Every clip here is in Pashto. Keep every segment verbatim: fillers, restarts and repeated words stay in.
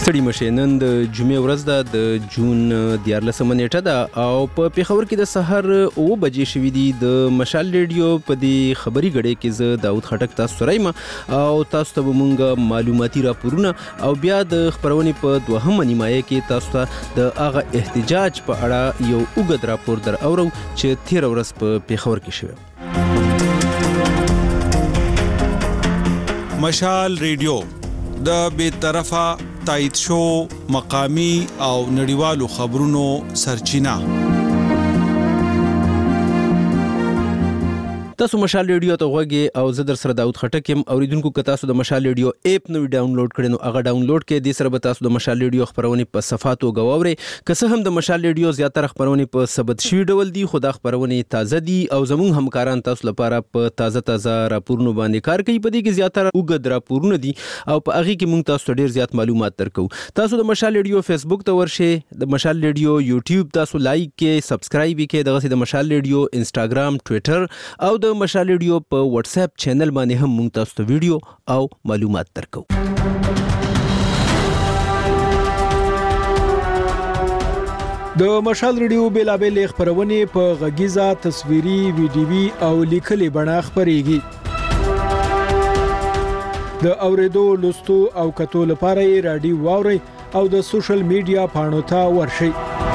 ستړي مشه نن د جمعې ورځ ده د جون دیارلسمه نیټه ده او په پیښور کې د سحر اوه بجې شوې دي. د مشال ریډیو په دې خبري غړې کې زه داود خټک تاسو سره یم او تاسو ته مونږ معلوماتي راپورونه او بیا د خبرونې په دوهمه نیمایه کې تاسو ته د هغه احتجاج په اړه یو اوږد راپور در اورو چې تیر ورځ په پیښور کې شوی. مشال ریډیو د بې طرفه تایید شو مقامی او نړیوالو خبرونو سرچینه. تاسو مشال ریډیو ته غوږی او زه در سره داود خټک یم. اوریدونکو که تاسو د مشال ریډیو اپ نو ډاونلوډ کړئ نو هغه ډاونلوډ کړئ. د سره به تاسو د مشال ریډیو خبرونه په صفاتو غواوري. که څه هم د مشال ریډیو زیاتره خبرونه په ثبت شوی ډول دي خو دا خبرونه تازه دي او زموږ همکاران تاسو لپاره په تازه تازه راپورونو باندې کار کوي. په دې کې زیاتره وګد راپورونه دي او په هغه کې موږ تاسو ډیر زیات معلومات درکو. تاسو د مشال ریډیو فیسبوک ته ورشئ, د مشال ریډیو یوټیوب تاسو لایک کړئ, سبسکرایب کړئ, دغه د مشال ریډیو انستګرام, ټوئیټر او د مشال ریډیو په واتس اپ چینل باندې هم موږ تاسو ته ویډیو او معلومات درکو. د مشال ریډیو بیلابل خبرونه په غږیزه, تصویري, ویډیوي او لیکلي بڼه خبريږي. د اوریدو, لوستو او کتو لپاره یې رادیو واوري او د سوشل میډیا پاڼو ته ورشئ.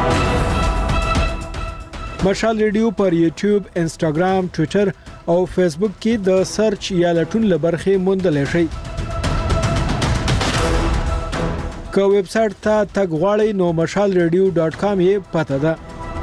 مشال ریډیو پر یوټیوب, انستګرام, ټوئیټر او فیسبوک کې د سرچ یا لټون لبرخه موندلای شئ. که ویب سټ ته تګ غواړئ نو مشال ریډیو ډاټ کام یې پته ده.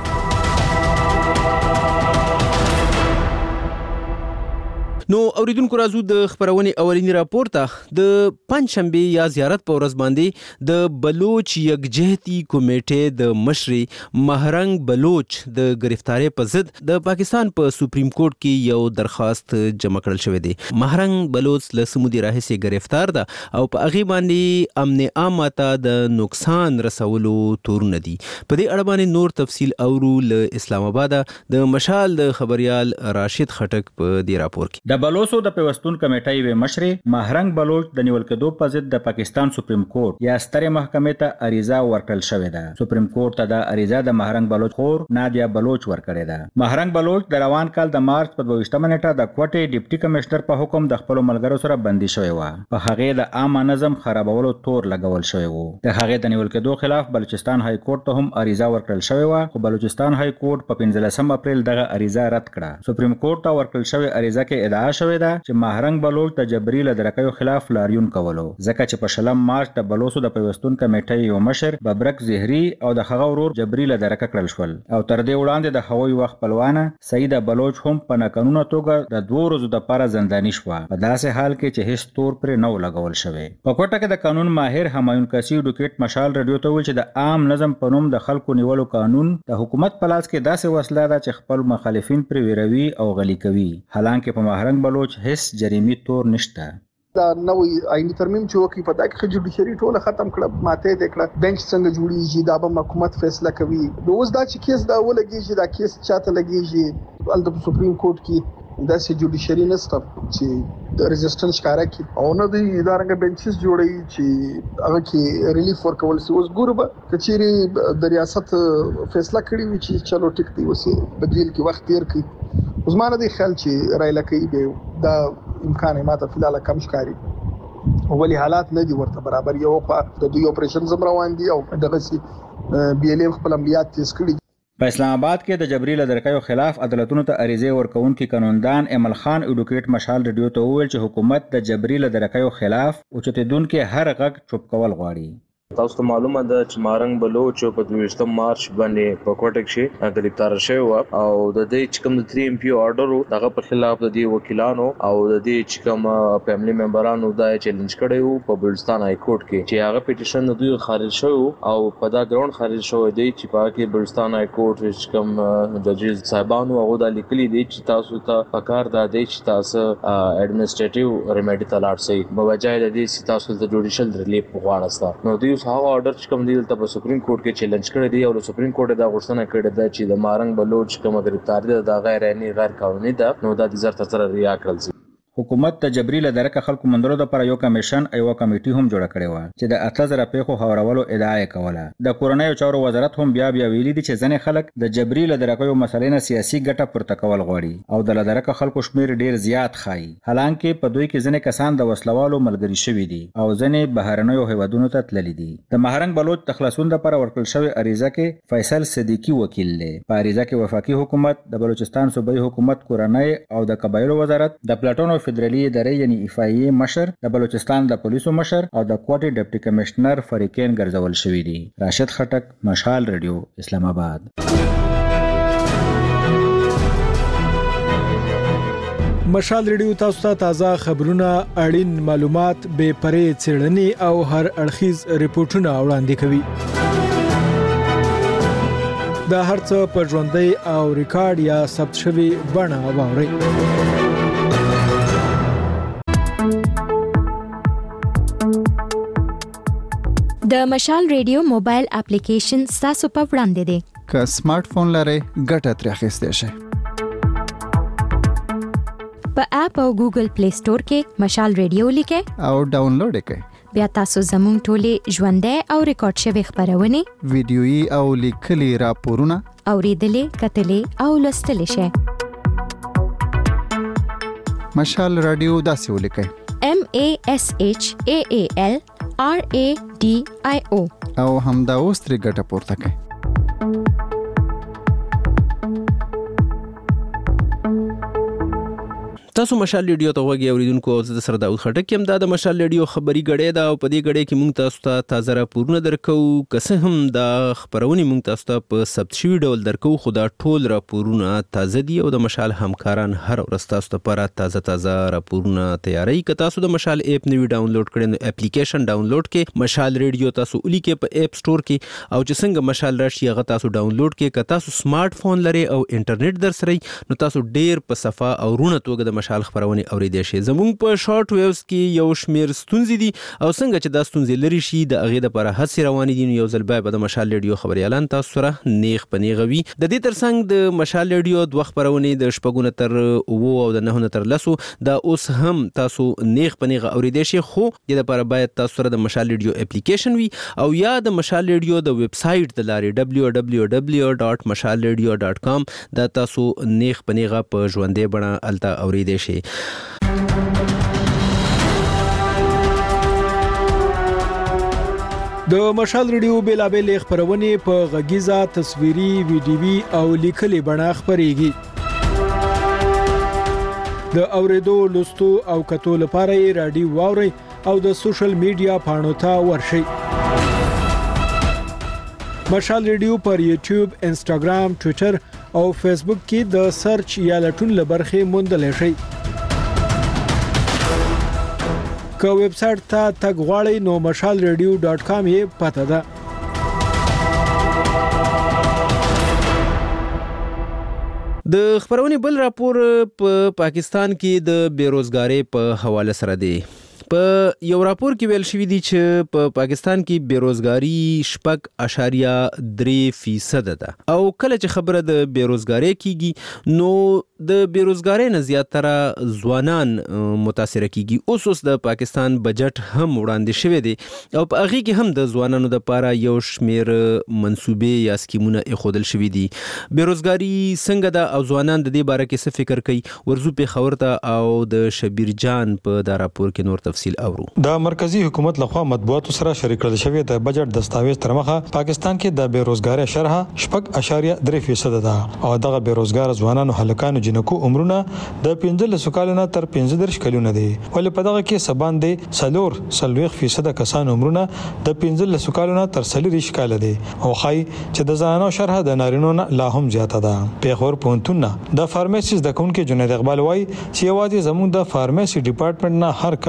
نو اوریدونکو راځو د خبرونې اولینی راپور ته. د پنځشنبه یا زیارت په ورځ باندې د بلوچ یکجهتي کمیټې د مشري مهرنګ بلوچ د گرفتاری په ضد د پاکستان په سپریم کورټ کې یو درخواست جمع کړل شوی دی. مهرنګ بلوچ له سمودي راهیسې گرفتار ده او په هغه باندې امن عامه ته د نقصان رسولو تورونه دي. په دې اړه باندې نور تفصیل اورو له اسلام آباد د مشال د خبريال راشد خټک په دې راپور کې. د بلوچو د پیوستون کمیټې و مشر مهرنګ بلوچ د نیول کېدو په ضد د پاکستان سپریم کورټ یا سترې محکمې ته اریزه ورکړل شوې ده. سپریم کورټ ته د اریزه د مهرنګ بلوچ خور نادیا بلوچ ورکړې ده. مهرنګ بلوچ د روان کال د مارچ په دویشتمه نیټه د کوټې ډیپټي کمشنر په حکم د خپل ملګرو سره بندي شوی و. په هغه د عام نظم خرابولو تور لګول شوی و. د هغه د نیول کېدو خلاف بلوچستان های کورټ ته هم اریزه ورکړل شوی و خو بلوچستان های کورټ په پنځلسم اپریل دغه اریزه رد کړه. سپریم کورټ ته ورکړل شوی اریزه کې ادعا شوې ده چې مهرنګ بلوچ د جبري له درکیو خلاف لاریون کولو ځکه چې په شلم مارچ د بلوچو د پیوستون کمیټې یو مشر ببرک زهري او د هغه ورور جبري له درکه کړل شول او تر دې وړاندې د هوایي وخت خپلوانه سعید بلوچ هم په ناقانونه توګه د دوه ورځو د لپاره زنداني شو په داسې حال کې چې هیڅ تور پر نو لګول شوی. په کوټه کې د قانون ماهر همایون کسی ډوکټ مشال ریډیو ته ویل چې د عام نظم په نوم د خلکو نیولو قانون د حکومت په لاس کې داسې وسله ده چې خپل مخالفین پر ویروي او غلي کوي حالانکه په مهرنګ بلوچ هیڅ جریمي تور نشته. دا نوې آئینی ترمیم چې وکړي په دا کې جوډیشري ټوله ختم کړه, ماته دې کړه, بنچ څنګه جوړیږي دا به حکومت فیصله کوي. نو اوس دا چې کیس دا ولګیږي دا کیس چاته لګیږي ال د سپریم کورټ کې دا چې جوډیشري نسته چې د resistance ښکارا کی او نه د ادارنګ بنچز جوړي چې هغه کې ریلیف ورکول سي. اوس ګوربه کچيري د ریاست فیصله کړی وي چې چلو ټیک دی وسی بدیل کې وخت تیر کړي. اوس مانه دی خیال چې رایله کوي به دا امکان ماته فلال کم ښکاری ولی حالات نه دي ورته برابر. یو په د دوی اپریشن زم روان دي او دغه سي بي ال ام خپل عملیات تیز کړي. په اسلام آباد کې د جبري له درکیو خلاف عدالتونو ته اریزه ورکوونکي قانوندان امل خان اډوکیټ مشال ریډیو ته وویل چې حکومت د جبري له درکیو خلاف اوچتیدونکو هر غږ چوپ کول غواړي. تاسو ته معلومه ده چې مهرنګ بلوچ په دویشتم مارچ باندې په کوټه کې گرفتار شوی و او د دې چې کوم د تری ام پی آرډر دغه په خلاف د دې وکیلانو او د دې چې کوم فیملی ممبرانو دا چیلنج کړی وو په بلوچستان های کورټ کې چې هغه پیټیشن د دوی خارج شو او په دا ګراوند خارج شو دی چې په کې بلوچستان های کورټ چې کوم ججز صاحبانو هغه د لیکلي دي چې تاسو ته پکار دا دی چې تاسو اډمنسټریټیو ریمیډي ته لاړ شئ په وجای د دې چې تاسو د جوډیشل ریلیف غواړئ. نو دوی هغه آرډر چې کوم دی ته په سپریم کورټ کې چیلنج کړی دی او سپریم کورټ دا غوښتنه کړې ده چې د مهرنګ بلوچ کوم گرفتاری ده دا غیر عیني غیر قانوني ده نو دا د زر تر ریا کړل شي. حکومت د جبري له درکه خلکو مندلو لپاره یو کمیشن ایو کمیټي هم جوړه کړې و چې د اته زره پیښو هوارولو ادعا یې کوله. د کورنیو چارو وزارت هم بیا بیا ویلي دي چې ځینې خلک د جبري له درکه یو مسلې نه سیاسي ګټه پورته کول غواړي او د درکه خلکو شمیر ډیر زیات ښایي. حالانکه په دوی کې ځینې کسان د وسلوالو ملګري شوي دي او ځینې بهرنیو هیوادونو ته تللي دي. د مهرنګ بلوچ د خلاصون لپاره ورکړل شوی عریضه کې فیصل صدیقي وکیل دی. په عریضه کې وفاقي حکومت، د بلوچستان صوبایي حکومت کورنۍ او د قبایلو وزارت، د پلاټونو فدرالي ادارې یعنی افایي مشر، د بلوچستان د پولیسو مشر او د کوټي ډیپټي کمشنر فریقین ګرځول شوی دي. راشد خټک، مشال رادیو، اسلام آباد. مشال رادیو تاسو ته تازه خبرونه، اړین معلومات، بې پرې څېړنې او هر اړخیز ریپورتونه وړاندې کوي. دا هرڅه په ژوندۍ او ریکارډ یا ثبت شوی بڼه واورئ. د مشال ریډیو موبایل اپلیکیشن تاسو په وړاندې دی. که سمارټ فون لرئ ګټه ترې اخیستی شئ. په اپ او ګوګل پلی سٹور کې مشال ریډیو لیکئ او ډاونلوډ یې کړئ. بیا تاسو زموږ ټولې ژوندۍ او ریکارډ شوی خبرونه، ویډیويي او لیکلي راپورونه اوریدلې، کتلې او لوستلې شئ. مشال رادیو داسې ولیکئ: M A S H A A L R A D I O او همدا اوس ترې ګټه پورته کړئ. تاسو مشال ریډیو ته وګورئ اوریدونکو. او زه سره داود خټک یم. دا د مشال ریډیو خبري غړې ده او په دې غړې کې موږ تاسو ته تازه راپورونه درکو. که څه هم دا خبرونه موږ تاسو ته په ثبت شوی ډول درکو، خو دا ټول راپورونه تازه دي او د مشال همکاران هر ورځ تاسو ته لپاره تازه تازه راپورونه تیاری. که تاسو د مشال اپ نوی ډاونلوډ کړئ نو اپلیکیشن ډاونلوډ کې مشال ریډیو تاسو ولیکئ په اپ سٹور کې، او چې څنګه مشال راشي هغه تاسو ډاونلوډ کې. که تاسو سمارټ فون لرئ او انټرنیټ در سره نو تاسو ډیر په صفه او رونه توګه د مشال خبرونه اوریدئ شئ. زموږ په شارټ ویوز کې یو شمیر ستونزې دي او څنګه چې دا ستونزې لري شي د هغې دپاره هڅې روانې دي. نو یو ځل بیا به د مشال ریډیو خبریالان تاسو سره نیغ په نیغه وي. د دې ترڅنګ د مشال ریډیو دوه خبرونې د شپږو نه تر اوو او د نهو نه تر لسو دا اوس هم تاسو نیغ په نیغه اوریدئ شئ، خو دې دپاره باید تاسو سره د مشال ریډیو اپلیکیشن وي او یا د مشال ریډیو د ویب سایټ د لارې ډبلیو ډبلیو ډبلیو ډاټ مشال ریډیو ډاټ کام دا تاسو نیغ په نیغه په ژوندۍ بڼه هلته اوریدئ شئ. د مشال ریډیو بیلابېلې خبرونې په غږیزه، تصویري، ویډیوي او لیکلي بڼه خپرېږي. د اوریدو، لوستو او کتو لپاره یې رادیو واورئ او د سوشل میډیا پاڼو ته ورشئ. مشال ریډیو پر یوټیوب، انسټاګرام، ټویټر او فیسبوک کې د سرچ یا لټون لبرخې موندلی شئ. که ویب سایټ ته تګ غواړئ نو مشال ریډیو ډاټ کام یې پته ده. د خبرونې بل راپور په پاکستان کې د بیروزګارۍ په حواله سره دی. په یو راپور کې ویل شوی دی چې په پا پاکستان کې بیروزګاری شپږ اشاریه درې فیصد ده او کله چې خبره د بیروزګاری کیږي نو د بیروزګاری نه زیاتره ځوانان متاثر کیږي. اوس اوس د پاکستان بجټ هم وړاندې شوی دی او په هغه کې هم د ځوانانو لپاره یو شمیر منصوبې یا سکیمونه ایښودل شوی دي. بیروزګاری څنګه ده او ځوانان د دې باره کې څه فکر کوي، ورزو په خبر ته او د شبیر جان په دا راپور کې نور تفصیل اورو. د مرکزی حکومت لخوا مطبوعاتو سره شریک کړل شوی د بجټ دستاویز تر مخه پاکستان کې د بیروزګاری شرح شپږ اشاریه درې فیصد ده او دغه بیروزګار ځوانانو هلکانو جنکو عمرونه د پنځلس کلونو تر پنځه دېرش کلونو دي، ولې په دغه کې سبان دي سلور سلويخ فیصد کسان عمرونه د پنځلس کلونو تر څلوېښت کال دي او خای چې د زنانو شرح د نارینو نه لا هم زیاته ده. پیښور پونتونه د فارمیسي د کونکو جنید اقبال وای چې یوازې زموږ د فارمیسي ډپارټمنټ نه هر کال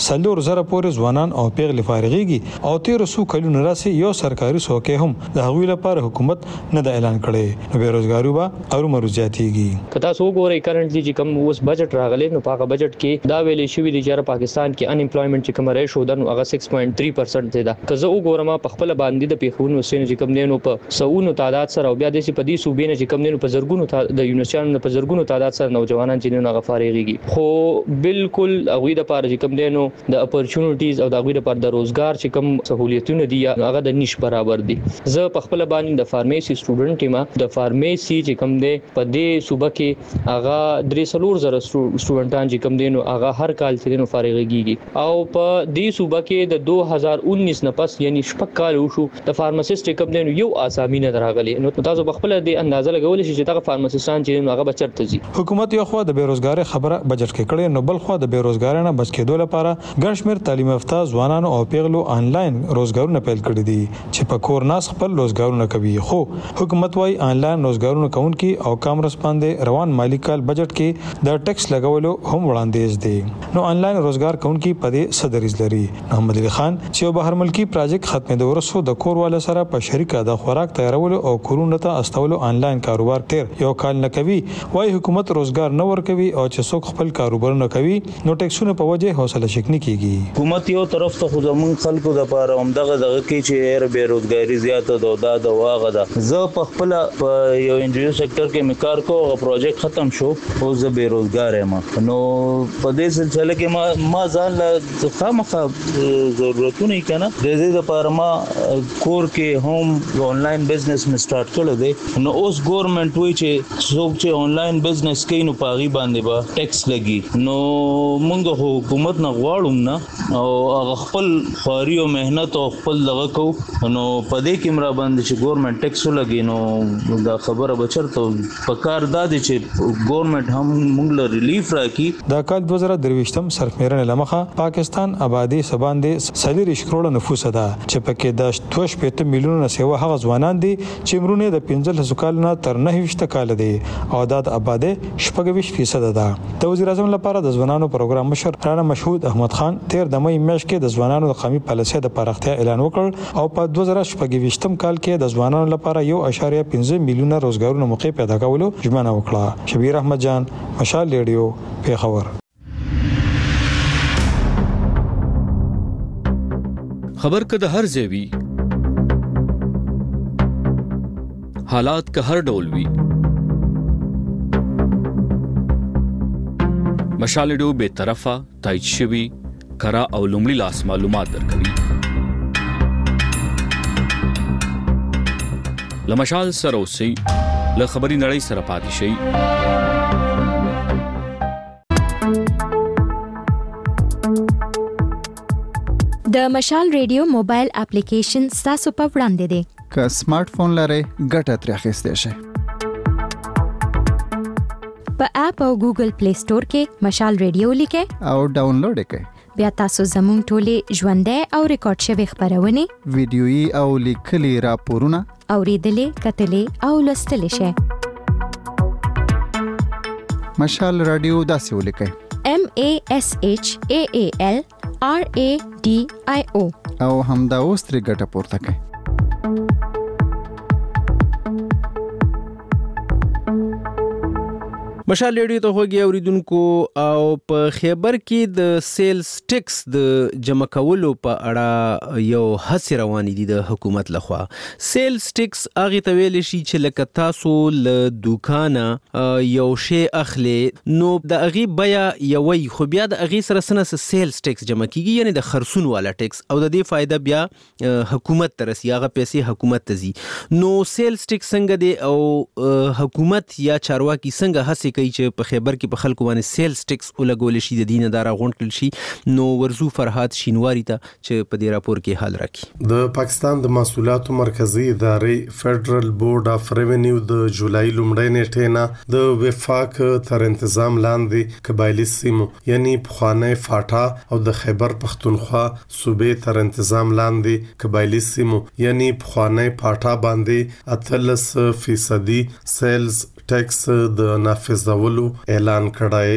سلور زره پورې ځوانان او پیغلې فارغيږي او تیر سو کلونه راسي یو سرکاري څوکۍ هم د هغوی لپاره حکومت نه د اعلان کړي نو بیروزګاری به او مرو زیاتېږي. کدا سو ګورې کرنټلی چې کوم اوس بجټ راغلی نو پاکه بجټ کې دا ویلې شوې دي چې پاکستان کې ان امپلویمنت چې کوم ریشو د هغه six point three percent دی دا که زه وګورم په خپل باندې د پیښونو سین چې کوم دینو په سونو تعداد سره او بیا د سي په دې صوبې نه چې کوم دینو په زرګونو د یونیورسيټانو په زرګونو تعداد سره نوجوانان چې نه غفارېږي خو بالکل هغه د پاره چې کوم دینو د اپورچونټیز او د هغه لپاره د روزګار چې کوم سہولیتونه دي هغه د نش برابر دي. زه په خپل باندې د فارمیسي سټوډنټ ما د فارمیسي چې کوم دی په دې صوبه کې هغه درې سلور زره سټوډنټان چې کوم دینو هغه هر کال چې نو فارغېږي او په دې صوبه کې د two thousand nineteen نه پس یعنی شپږ کال وشو د فارماسیست کوم دینو یو اسامي نه دراغلي نو تاسو په خپل د اندازه لګول شي چې دا فارماسیستان چې هغه بچرته زی. حکومت یو خو د بیروزګاری خبره بجټ کې کړي نو بل خو د بیروزګاری نه بچ کېدو لپاره ګڼ شمېر تعلیم یافته ځوانانو او پیغلو آنلاین روزګارونه پیل کړي دي چې په کور ناس خپل روزګارونه کوي خو حکومت وايي آنلاین روزګارونه کوونکي او کامرس باندې روان مالی کال بجټ کې د ټیکس لګولو هم وړاندیز دي نو آنلاین روزګار کوونکي په دې صدریز لري. محمد علي خان چې بهر ملکی پروژیکټ ختمې د ورسو د کور والا سره په شریکه د خوراک تیارولو او کورونه ته استولو آنلاین کاروبار تیر یو کال نه کوي وايي حکومت روزګار نه ور کوي او چې څوک خپل کاروبار نه کوي نو ټیکسونه په وجه حوصله شکنی کیږي. حکومت یو طرف ته خو زمون خلکو د لپاره همدغه دغه کې چې بیروزګاری زیاته ده دا د واغه ده زه په خپل په یو انجیو سېکټر کې مکار کو او پروجیکټ ختم شو او زه بیروزګار یم نو په دې سلسله کې ما ما ځان له خامخا ضرورتونه کنه د دې لپاره ما کور کې هم آنلاین بزنس می سٹارټ کړل دی نو اوس ګورنمنت وی چې څوک چې آنلاین بزنس کوي نو پاغي باندې به ټیکس لګي نو موږ حکومت نه غواړو نه او هغه خپل خاري او مهنت او خپل دغه کو نو په دې کې مرا باندې چې ګورنمنت ټیکس لګي نو دا خبره بچرته پکار دادی چې ګورنمنت هم موږ له ریلیف راکړي. دا کال two thousand twenty سرفمیرنه لمخه پاکستان آبادی سباندې سلیریش کروڑه نفوس ده چې پکې د two point eight میلیونه سیوا هغه ځوانان دي چې عمرونه د پنځه کال نه تر نهه کال دي او د آبادی شپږ فیصد ده. د وزیر اعظم لپاره د ځوانانو پروګرام مشر رانا مشهود احمد خان تیر د مې میاشت کې د ځوانانو د قومي پالیسۍ د پراختیا اعلان وکړ او په two thousand sixteen کال کې د ځوانانو لپاره one point five میلیونه روزګارونه موقع پیدا کولو ژمنه وکړه. شبیر احمد جان مشال ریډیو پیښور. خبر که د هر ځای وي حالات که هر ډول وي مشال ریډیو به طرفه تایید شوی کرا او لومړی لاس معلومات درکوي. لمشال سره اوسئ له خبري نړۍ سره پاتې شئ. د مشال ریډیو موبایل اپلیکیشن تاسو په وړاندې دی. که سمارټ فون لرئ ګټه ترې اخیستی شئ. په اپ او ګوګل پلی سٹور کې مشال ریډیو لیکئ او ډاونلوډ یې کړئ. بیا تاسو زموږ ټولې ژوندۍ او ریکارډ شوي خبرونه ویډیويي او لیکلي راپورونه اوریدلې کتلې او لوستلې شئ. مشال رادیو داسې ولیکئ M A S H A A L R A D I O او همدا اوس ترې ګټه پورته کړئ. مشال ریډیو ته خوږی اوریدونکو او په خیبر کې د سیلز ټیکس د جمع کولو په اړه یو هڅې روانې دي د حکومت لخوا. سیلز ټیکس هغه ته ویل شي چې لکه تاسو له دوکانه یو شی اخلي نو د هغه بیا یوي خو بیا د هغه سره سنه سیلز ټیکس جمع کیږي یعنی د خرڅون والا ټیکس او د دې فائدہ بیا حکومت ته رسي هغه پیسې حکومت ته ځي. نو سیلز ټیکس څنګه دی او حکومت یا چارواکي څنګه هڅه کوي چې په خیبر کې په خلکو باندې سیلز ټیکس ولګول شي د دینه دارا غونډل شي. نو ورزو فرحات شینواری ته چې په دې راپور کې حال راکړي. د پاکستان د محصولاتو مرکزی ادارې فدرل بورډ اف ریونیو د جولای لومړۍ نیټې نه د وفاق تر تنظیم لاندې قبایلی سیمو یعنی پخوانی فاټا او د خیبر پختونخوا صوبې تر تنظیم لاندې قبایلی سیمو یعنی پخوانی فاټا باندې اتلس فیصدي سیلز ټیکس د نافذولو اعلان کړای.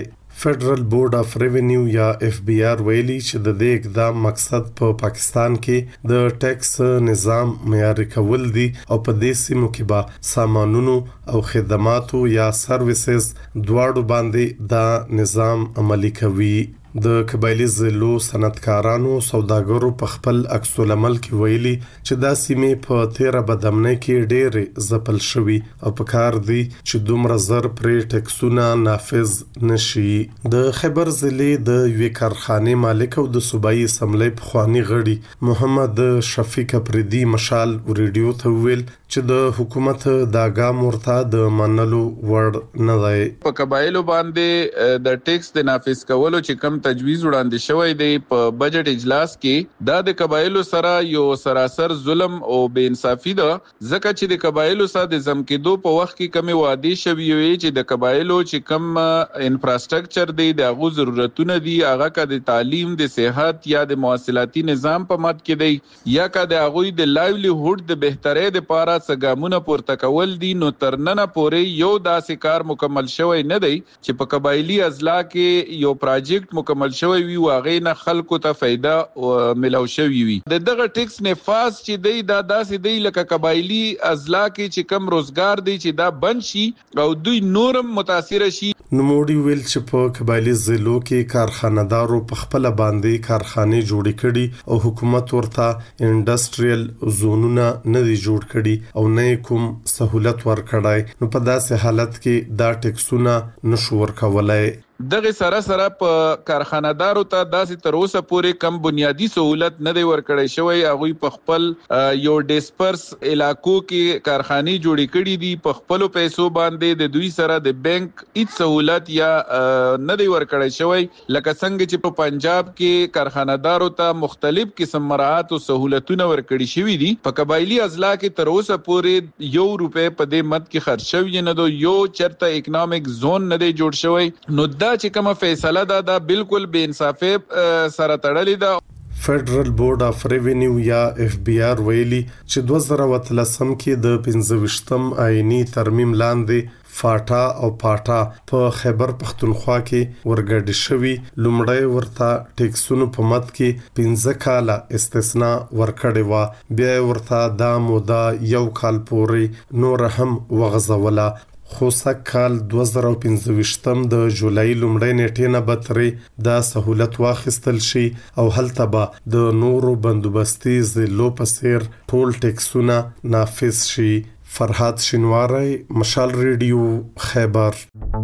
فدرل بورډ اف ریونیو یا اف بی آر ویلي چې د دې اقدام مقصد په پاکستان کې د ټیکس نظام معیاري کول دي او په دې سیمو کې به سامانونو او خدماتو یا سرویسز دواړو باندې دا نظام عملي کوي. د قبایلی ضلعو صنعتکارانو سوداګرو په خپل عکس العمل کې ویلي چې دا سیمې په تیره بدامنۍ کې ډېرې ځپل شوي او په کار دي چې دومره زر پرې ټیکسونه نافذ نشي. د خیبر ضلع د یوې کارخانې مالک او د صوبایي اسمبلۍ پخواني غړي محمد شفیق افریدي مشال ریډیو ته ویل چې د حکومت دا ګام ورته د منلو وړ نه دی. په قبایلو باندې د ټیکس د نافذ کولو چې کم تجویز وړاندې شوی دی په بجټ اجلاس کې دا د قبایلو سره یو سراسر ظلم او بے انصافي ده ځکه چې د قبایلو سره د زم کېدو په وخت کې کمی وعده شوی وي چې د قبایلو چې کم انفراستراکچر دی د هغه ضرورتونه دي هغه کا د تعلیم د صحت یا د مواصلاتي نظام په مد کې دی یا کا د هغه د لایولیهود د بهترۍ لپاره څنګه پورته کول دي. نو ترننه پورې یو داسې کار مکمل شوی نه دی چې په قبایلی اضلاع کې یو پروجیکټ مکمل شوی وي واغې نه خلکو ته فائدہ ملو شوی وي. د دغه ټیکس نفاذ چې دی دا داسې دی لکه قبایلی اضلاع کې چې کم روزګار دی چې دا بند شي او دوی نورم متاثر شي. نوموړي ویل چې په قبایلی ضلعو کې کارخانه‌دارو په خپل باندې کارخانې جوړې کړي او حکومت ورته انډستریال زونونه نه دي جوړ کړي او نه کوم سہولت ورکړای. نو په داسې حالت کې دا ټیکسونه نشو ورکولای. دغه سره سره په کارخانه‌دارو ته داسې تر اوسه پورې کم بنیادی سہولت نه دی ورکړی شوی. هغه په خپل یو ډیسپرس علاقو کې کارخانې جوړې کړې دي په خپل پیسو باندې د دوی سره د بانک هیڅ سہولت یا نه دی ورکړی شوی لکه څنګه چې په پنجاب کې کارخانه‌دارو ته مختلف قسم مراعات او سہولتونه ورکړي شوی دي. په قبایلی اضلاع کې تر اوسه پورې یو روپے په دې مد کې خرج شوی نه دی. یو چرته اکونومیک زون نه دی جوړ شوی. نو دا چې کومه فیصله ده دا بالکل بے انصافي سره تړلې ده. فدرل بورډ اف ریونیو یا اف بی آر ویلي چې دوه زره اتلسم کې د پنځه ویشتم آئینی ترمیم لاندې فاټا او پاټا په خیبر پختونخوا کې ورګډ شوی. لومړی ورته ټیکسونو په مد کې پنځه کاله استثناء ورکړې و بیا ورته دا موده یو کال پورې نور هم وغځوله. خو سږ کال دوه زره پنځه د جولای لومړۍ نیټې نه به ترې دا سہولت واخیستل شي او هلته به د نورو بندوبستي ضلعو په څیر ټول ټیکسونه نافذ شي. فرهاد شینواری، مشال ریډیو، خیبر.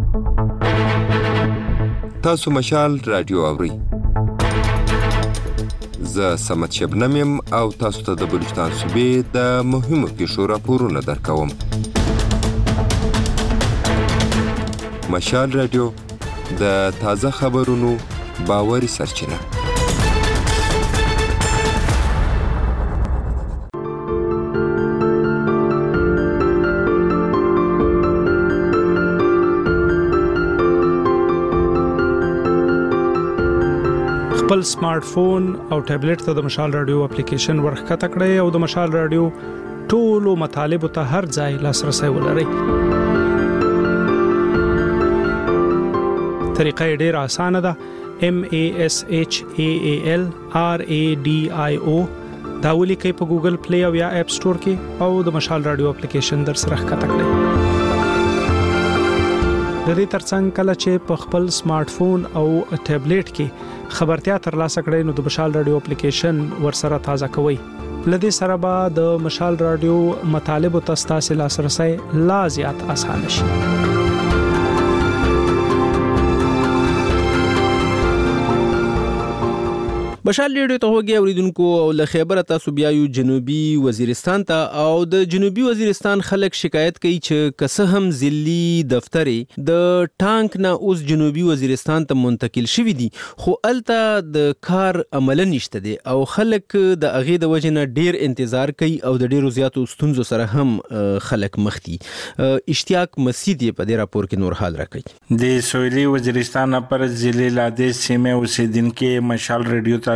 تاسو مشال رادیو اورئ. زه سمت شبنم یم او تاسو ته د بلوچستان صوبې د مهمو پیښو راپورونه درکوم. مشال رادیو د تازه خبرونو باوري سرچینه. خپل سمارټ فون او ټابلیټ ته د مشال رادیو اپلیکیشن ورخکته کړئ او د مشال رادیو ټولو مطالبه ته هر ځای لاسرسي ولرئ. طریقه ډیره اسانه ده. M A S H A A L R A D I O دا ولیکئ په ګوګل پلی او یا اپ سٹور کې او د مشال رادیو اپلیکیشن در سره ښکته کړئ. د دې ترڅنګ کله چې په خپل سمارټ فون او ټابلیټ کې خبرتیا ترلاسه کړئ نو د مشال رادیو اپلیکیشن ورسره تازه کوئ. لدې سره به د مشال رادیو مطالب او تاسو لاسرسي لا زیات اسانه شي. مشال ریډیو ته وګورئ اوریدونکو او له خیبر تاسو بیا یو جنوبي وزیرستان ته او د جنوبي وزیرستان خلک شکایت کوي چې کسه هم ضلعي دفتر د ټانک نه اوس جنوبي وزیرستان ته منتقل شوی دي خو الته د کار عمل نشته دي او خلک د اغه د وجنه ډیر انتظار کوي او د ډیرو زیاتو ستونزو سره هم خلک مخ دي. اشتیاق مسعود په دې راپور کې نور حال راکړي. د سویلي وزیرستان پر ضلع لاده سیمه اوسیدونکو مشال ریډیو ته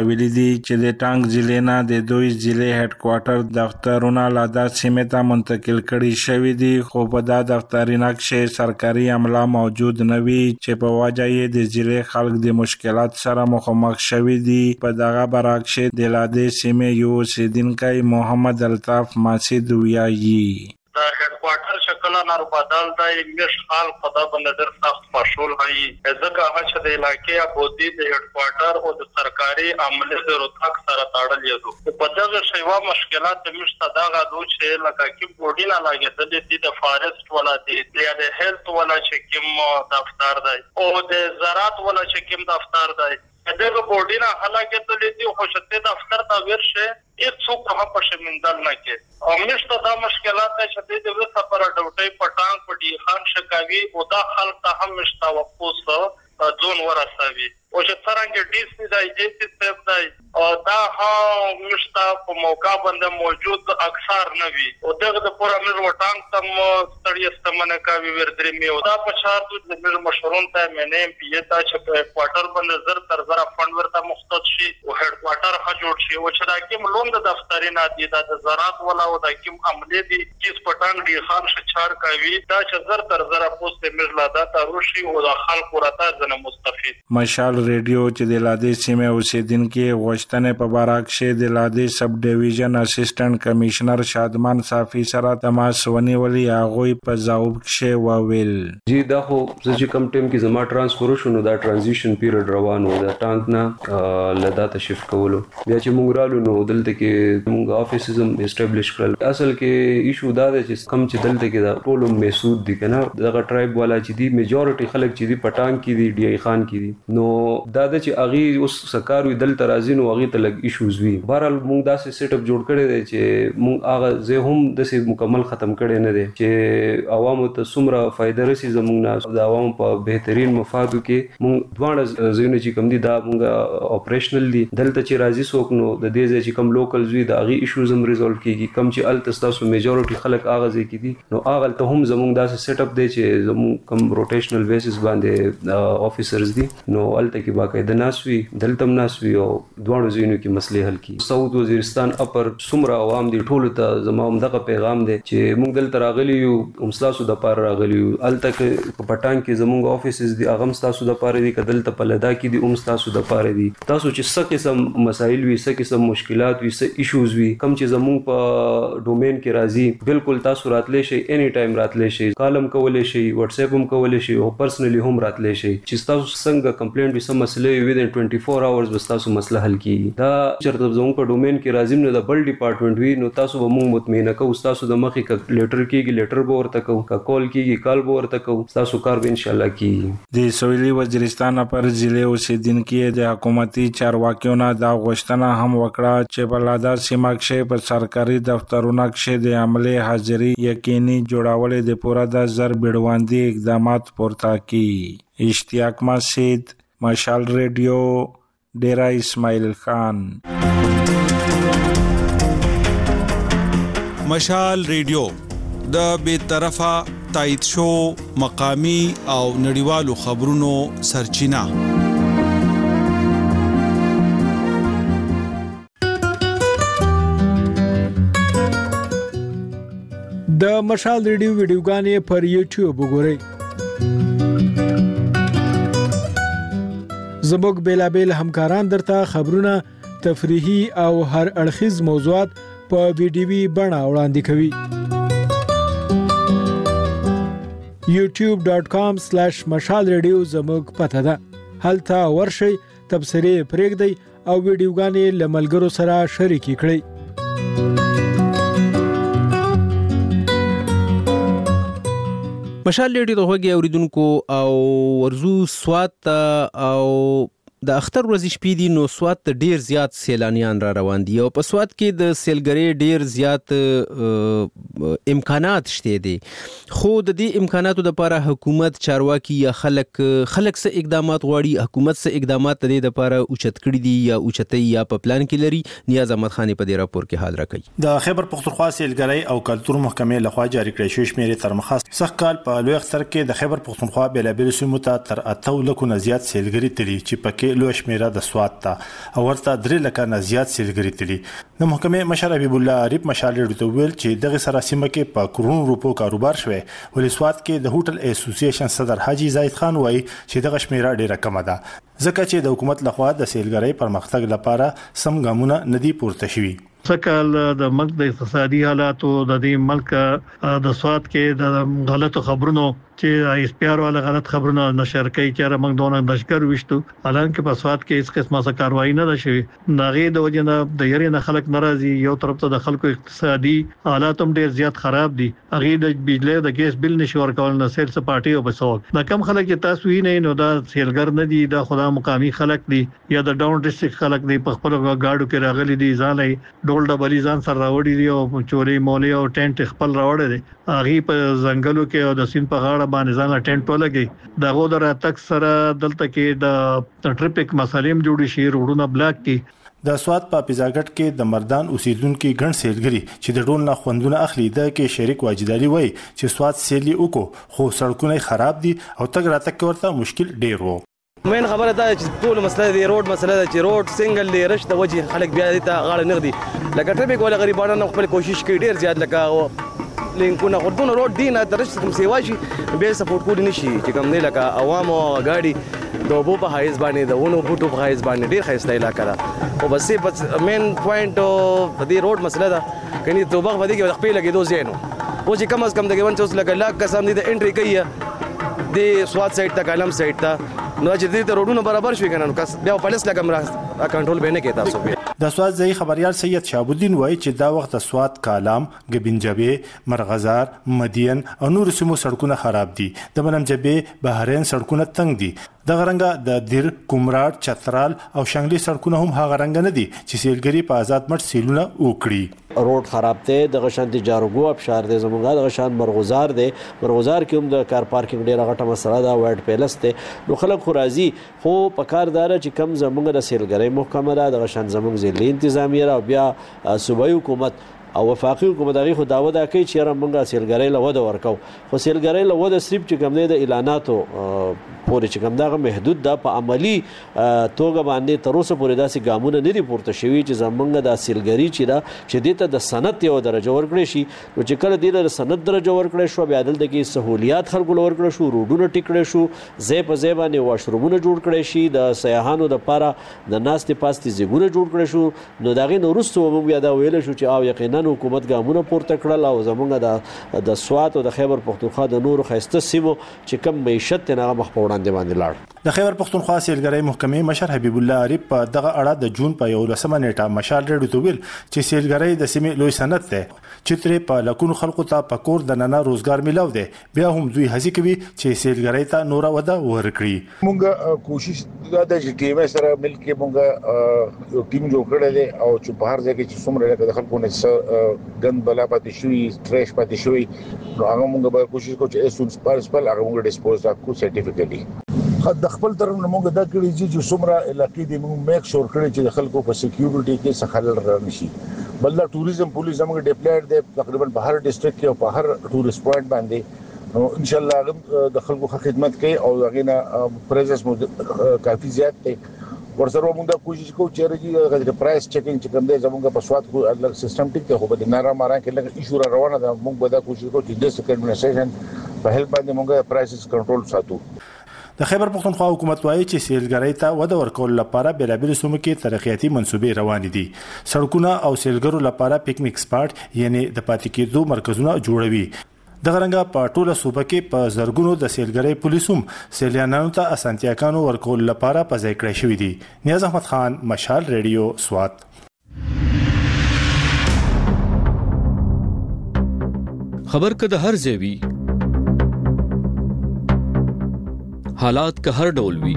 ویلي دي چې د ټانګ ضلع نه د دوی ضلع هډ کوارټر دفترونه لا دا سیمه ته منتقل کړي شوی دي خو په دا دفتري نقشې سرکاري عمله موجود نه وي چې په وجه یې د ضلع خلک د مشکلات سره مخامخ شوي دي. په دغه برعکس د لادې سیمې یو اوسیدونکی محمد الطاف ماسید ویایي د هډ کوارټر شکل نه بدل دی مش حال په دا باندې در سخت مشغول هي ځکه هغه چې د علاقې ابودي د هډ کوارټر او د سرکاري عمله د روتاک سره تړل دي. په دغه شیوا مشکلات د مشته دا غو چې لکه کې بورډي نه لاګي د فارست ولا د هیلث ولا چې کوم دفتر دی او د زراعت ولا چې کوم دفتر دی دغه بورډي نه هلاکت لیدي خو شته دفتر دا ورشه هیڅوک هم په شمندل نه کې او مشته دا مشکلات چې د دې سفر ډوټي پټان پټي خان شکاوي او دا خلک ته هم مشته وقوس ځون ورسوي او چې څنګه ډي سي د ایجنسی سیف دی او دا هم مشته په موقع باندې موجود اکثر نه وي او دغه د پوره مر وټانګ تم ستړي استمنه کوي ورته می او دا په شرط د مر مشورون ته مې پی تا چې په کوارټر باندې زر تر زر فند ورته مختص شي او هډ کوارټر ښه جوړ شي او چې دا کوم لوند د دفتري نه دي د زراعت ولا او د کوم عملې دي چې پټان ډي خان شچار کوي دا چې زر تر زر پوسټ مزلا دا تروشي او د خلق ورته زنه مستفید. مشال ریډیو چې د لادې سیمه اوسیدونکو غوښتنې په باره کې د لادې سب ډیویژن اسسټنټ کمشنر شادمان صافي سره تماس ونیولې هغه په ځواب کې وویل جی دا خو چې کوم ټیم کې زما ترانسفر شونه دا ترانزیشن پیریډ روان و دا ټانک نه لدا ته شفت کولو بیا چې موږ رالو نو دلته کې موږ افیسزم اسټابلیش کړل اصل کې ایشو دا ده چې کم چې دلته کې دا ټول محسود دي کنه دغه ټرایب والا چې دي میجورټي خلک چې دي پټان کې دي ډي ای خان کې دي نو دا د چې اغي اوس سکاروي دلته راځي نو اغي ته لګ ایشوز وي بهرحال موږ دا سیټ اپ جوړ کړی دی چې موږ هغه زه هم د سي مکمل ختم کړی نه دي چې عوامو ته څومره فائدہ رسي زموږ نه د عوامو په بهترین مفادو کې موږ دواړه زینو چې کوم دي دا موږ اپریشنل دي دلته چې راځي څوک نو د دې چې کوم لوکل زوی د اغي ایشوز هم ریزولف کیږي کم چې ال تاسو میجورټي خلک هغه ځای کې دي نو هغه ته هم زموږ دا سیټ اپ دی چې زموږ کوم روټیشنل بیسس باندې افیسرز دي نو الته کې باقاعده ناسوي دلته ناسوي او دواړو زینو کې مسلې حل کی سعود وزیرستان اپر سمرا عوام دي ټول ته زموږ دغه پیغام دی چې موږ دلته راغلی یو امسلاسو د پار راغلی یو الته کې پټان کې زموږ افیسز دي اغم تاسو د پاره دي کدل ته پلدا کې دي امسلاسو د پاره دي تاسو چې څه قسم مسایل وي څه قسم مشکلات وي څه ایشوز وي کم چې زموږ په ډومین کې راځي بالکل تاسو راتلې شي اني ټایم راتلې شي کالم کولې شي واتس اپ هم کولې شي او پرسنلی هم راتلې شي چې تاسو څنګه کمپلینټ به سم مسلې وي د ټوئنټي فور اورز بس تاسو مسله حل کیږي دا چرته زموږ په ډومین کې راځي نو د بل ډپارټمنټ وي نو تاسو به موږ مطمئنه کوو تاسو د مخې ک لیټر کیږي لیټر به ورته کوو ک کال کیږي کال به ورته کوو تاسو کار به ان شاء الله کیږي. د سویلي وزیرستان پر ضلع اوسیدونکو د حکومتي چارواکیو نه دا غوښتنه هم وکړه چې په لادا سیمه کې په سرکاري دفترونو کې د عملي حاضری یقیني جوړول د پوره د زر بیړواندي اقدامات پورته کی. اشتیاق مسجد مشال ریډیو ډیرا اسماعیل خان. مشال ریډیو د بې طرفه تایید شو مقامی او نړیوالو خبرونو سرچینه. د مشال ریډیو ویډیوګانې پر یوټیوب وګورئ. زموږ بیلابیل همکاران درته خبرونه تفریحي او هر اړخیز موضوعات په ویډیوي بڼه وړاندې کوي. یوټیوب ډاټ کام سلیش مشال ریډیو زموږ پته ده. هلته ورشئ تبصرې پرېږدئ او ویډیوګانې له ملګرو سره شریکې کړئ. مشال ریډیو د هغوی اوریدونکو او ورزو سوات او د اختر ورځې شپې دي نو سوات ته ډیر زیات سیلانیان را روان دي او په سوات کې د سیلګرۍ ډیر زیات امکانات شته دي خو د دې امکاناتو لپاره حکومت چارواکي یا خلک خلک څه اقدامات غواړي حکومت څه اقدامات د دې لپاره اوچت کړي دي یا اوچتي یا په پلان کې لري. نیاز احمد خان په دې راپور کې حال راکړي. د خیبر پختونخوا سیلګرۍ او کلتور محکمې لخوا جاری کړی شوی شمیرې تر مخه سخت کال په لوی اختر کې د خیبر پختونخوا بلابل سیمو ته تر اته لکو نه زیات سیلګري تلي چې پکې کې لوی شمیره د سواد ته او ورته درې لکه نه زیات سیلګری تلي. د محکمې مشر حبیب الله عارف مشال ریډیو ته ویل چې دغه سره سیمه کې په کرونو روپو کاروبار شوی، ولې سواد کې د هوټل اسوسییشن صدر حاجی زاید خان وایي چې دغه شمیره ډیره کمه ده ځکه چې د حکومت لخوا د سیلګرۍ پرمختګ لپاره سم ګامونه ندي پورته شوي. سکهال د ملک د اقتصادي حالاتو د دې ملک د سواد کې د غلطو خبرونو چې ایس پی آر والا غلط خبرونه نشر کوي چې موږ دونه نشکر وشتو، حالانکه په سواد کې هیڅ قسمه څه کاروایی نه ده شوی. ناغي د وجنه د یری نه خلک ناراضي، یو طرف ته د خلکو اقتصادي حالات هم ډیر زیات خراب دي، هغه د بجلی د ګیس بل نشي ورکول نه سیل سپارټي او بسوک دا کم خلک تاسو وی نه نو دا سیلګر نه دي، دا خدا مقامی خلک دي یا د ډاون ډیسټریکټ خلک دي، په خپل گاډو کې راغلي دي، ځانې ډول ډبلی ځان سره راوړي دي او چوري مولي او ټینټ خپل راوړي دي، هغه په ځنګلو کې او د سین په غاړه باندې ځان ټینټ ولګي. دا غو در تک سره دلته کې د ټریفیک مسالې جوړي شي، روډونه بلاک کی. د سواد په پیزاګټ کې د مردان اوسیدونکو ګڼ سیلګری چې د ډول نه خوندونه اخلي د کې شریک واجدالي وای چې سواد سیلي وکړو خو سړکونه خراب دي او تګ راتګ ورته مشکل ډیر وو. مین خبره ده چې ټول مسله دی روډ مسله ده چې روډ سنگل دی رش د وجه خلک بیا دې ته غاړه نغدي لکه ټریفیک ولا غریبانو خپل کوشش کوي ډیر زیات لکه لینکونه خودونه روډ دی نه درش کوم سیوا شي به سپورټ کولی نشي چې کوم نه لکه عوام او غاډي د وبو په حایز باندې د ونو بوټو په حایز باندې ډیر خسته علاقه ده او بس بس مین پوینټ د دې روډ مسله ده کني توبه باندې کې خپل لګیدو زینو او چې کم از کم دغه ونڅوس لکه لاک قسم دي د انټری کوي د سواد سایت ته کلم سایت ته نو چې دې ته روډونه برابر شوي کنه نو کس بیا پولیس لګم را کنټرول به نه کوي تاسو به. د سواد ځای خبريال سید شهاب الدین وایي چې دا وخت د سواد کالام، ګبنجبه، مرغزار، مدین او نور سیمو سړکونه خراب دي، د بنمجبه بحرین سړکونه تنګ دي، د غرنګا د دیر، کومراټ، چترال او شنګلي سړکونه هم هغه رنګ نه دي چې سیلګری په آزاد مټ سیلونه وکړي. روډ خراب ته د غشانتي جاروګو ابشار دي، زمونږ د غشان مرغزار دي، مرغزار کې هم د کار پارکینګ ډیره غټه مسله ده، وایټ پیلس ته نو خلک خو راځي خو په کاردار چې کم زمونږ د سیلګری محکمه ده د غشان زمونږ ضلعي انتظامیه او بیا صوبایي حکومت او وفاقي حکومت هغه خو داوا دا کوي چې را مونږه سیلګری له وده ورکو، خو سیلګری له وده صرف چې کوم د اعلاناتو پورې چې کوم دغه محدود ده په عملی توګه باندې تر اوسه پورې داسې ګامونه نه دي پورته شوي چې زمونږ د سیلګری چې دا چې دې ته د سند یو درجه ورکړي شي، نو چې کله دې د سند درجه ورکړي شو بیا دلته کې سہولیات خلکو ورکړي شو، روډونه ټیکړي شو، ځای په ځای باندې واشرومونه جوړ کړي شي، د سیاحانو لپاره د ناستې پاستې ځایونه جوړ کړي شو، نو دغه نو وروسته موږ بیا دا ویل شو چې او یقینا حکومت ګامونه پورته کړل او زمونږ د د سواد او د خیبر پختونخوا د نورو خسته سیمو چې کم معیشت نه مخ په وړاندې باندې لاړ. د خیبر پختونخوا سیلګری محکمې مشر حبیب الله عارف په دغه اړه د جون په یولسمه نیټه مشال ریډیو ته ویل چې سیلګری د سیمې لوی صنعت ده چې ترې په لکونو خلکو ته په کور د نننه روزګار ملاو دی، بیا هم دوی هڅه کوي چې سیلګری ته نور وده ورکړي. مونږ کوشش دا د ټیم سره مل کې مونږ یو ټیم جوړ کړی دی او چې په هر ځای کې چې څومره لکه د خلکو نه ګند بلا پاتې شوي، ټریش پاتې شوي، نو هغه مونږ به کوشش کوو چې ایسونس پارسپل هغه مونږ ډیسپوز راکړو سرټیفیکټلی. د خپل طرف نه مونږ دا کړی چې څومره علاقې دي مونږ میک شور کړی چې د خلکو په سکیورټي کې څه خلل رانشي. بل دا ټوریزم پولیس زموږ ډیپلایډ دی تقریبا په هر ډیسټریکټ کې او په هر ټوریست پوینټ باندې، نو ان شاء الله د خلکو خدمت کوي او هغه نه پریزنس مو کافي زیات دی. ورسره موږ دا کوشش کوو چې راځي پرایس چیکینګ چې کوم دی زموږ په سواد کو الګ سیستم ټیک ته خو به نارا مارا کې لګ ایشو را روانه ده، موږ به دا کوشش کوو چې د ډیسټریکټ ایڈمنسټریشن په هیلپ باندې موږ پرایسز کنټرول ساتو. د خیبر پختونخوا حکومت وایي چې سیلګری ته وده ورکول لپاره بیلابل سیمو کې ترقیاتي منصوبې روان دي، سړکونه او سیلګرو لپاره پکنیک سپاټ یعنی د پاتې کېدو مرکزونه جوړوي. د غرنګا په ټوله صوبه کې په زرګونو د سیلګری پولیسوم سیلانیانو ته اسانتیاګانو ورکول لپاره په ځای کړی شوی دي. نیاز احمد خان، مشال ریډیو، سوات. خبر که د هر ځای وي، حالات که هر ډول وي،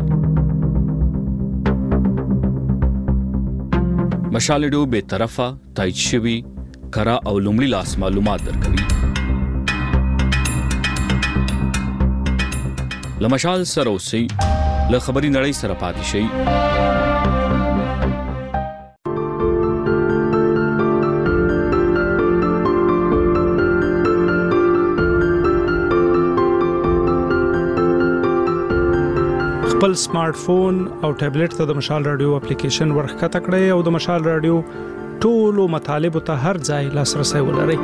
مشال ریډیو به طرفه تایید شوي کره او لومړي لاس معلومات درکوي. له مشال سره اوسئ، له خبري نړۍ سره پاتې شئ. خپل سمارټ فون او ټابلیټ ته د مشال رادیو اپلیکیشن ورخکته کړئ او د مشال رادیو ټولو مطالب ته هر ځای لاسرسي ولرئ.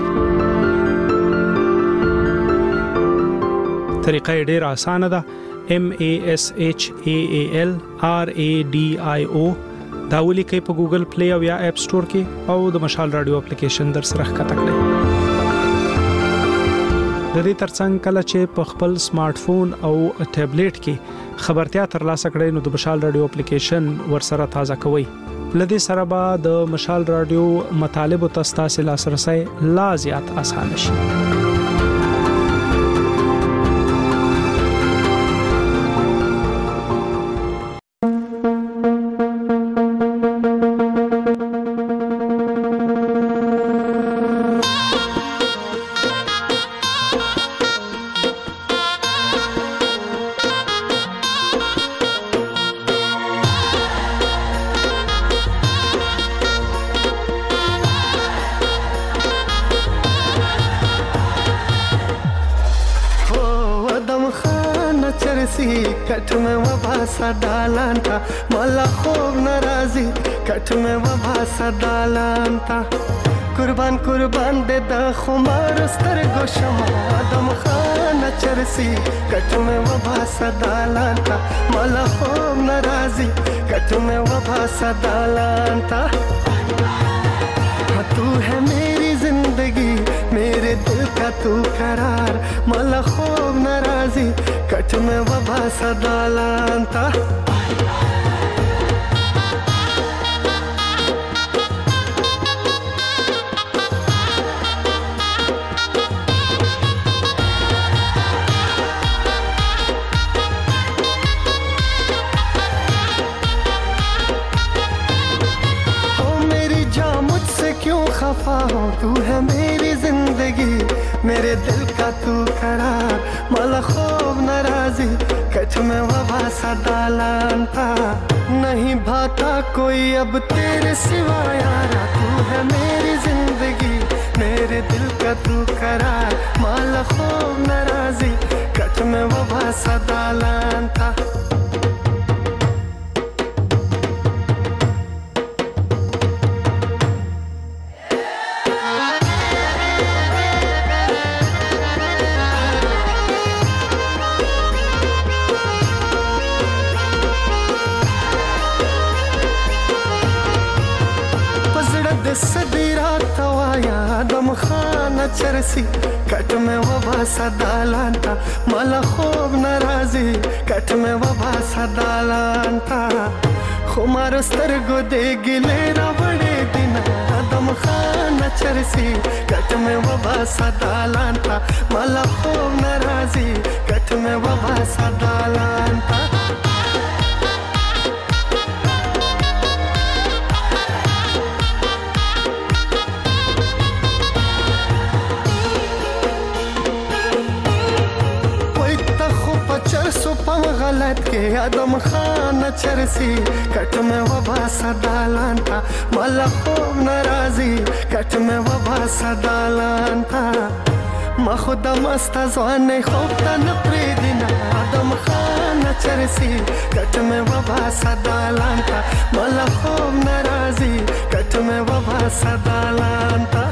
طریقه ډیره اسانه ده. M A S H A A L R A D I O دا ولیکئ په ګوګل پلی او یا اپ سٹور کې او د مشال رادیو اپلیکیشن در سره ښکته کړئ. د دې ترڅنګ کله چې په خپل سمارټ فون او ټابلیټ کې خبرتیا ترلاسه کړئ نو د مشال رادیو اپلیکیشن ورسره تازه کوئ. لدې سره به د مشال رادیو مطالب او تاسو لاسرسي لا زیات آسان شي. कट में वभासा डालांता मला खूब नाराजी कट में वभासा डालांता कुर्बान कुर्बान दे दा खुमार स्तर गोशमा दम खाना चरसी कट में वभासा डालांता मला खूब नाराजी कट में वभासा डालांता. तू है मेरी जिंदगी मेरे दिल का तू करार मला खूब नाराजी कट में वबा सदालांता. खफा हो तू है मेरी जिंदगी मेरे दिल का तू करार मला खूब नाराजी कच में वबा सदालांता. नहीं भाता कोई अब तेरे सिवा यारा तू है मेरी जिंदगी मेरे दिल का तू करार मला खूब नाराजी कच में वबा सदालांता. सदीरा तवाया दम खाना चरसी कट में वबा सदालांता मला खूब नाराजी कट में वबा सदालांता. खुमार स्तरगो दे गिले रवड़े दिना दम खाना चरसी कट में वबा सदालांता मला खूब नाराजी कट में वबा सदालांता. गलत के आदम खाना चरसी कट में वबा सदालांता मला खूब नाराजी कट में वबा सदालांता. ما خودم است از آن خوب تن پریدینا آدم خانه چرسی کتم و با صدالانتا مالا خوب نرازی کتم و با صدالانتا.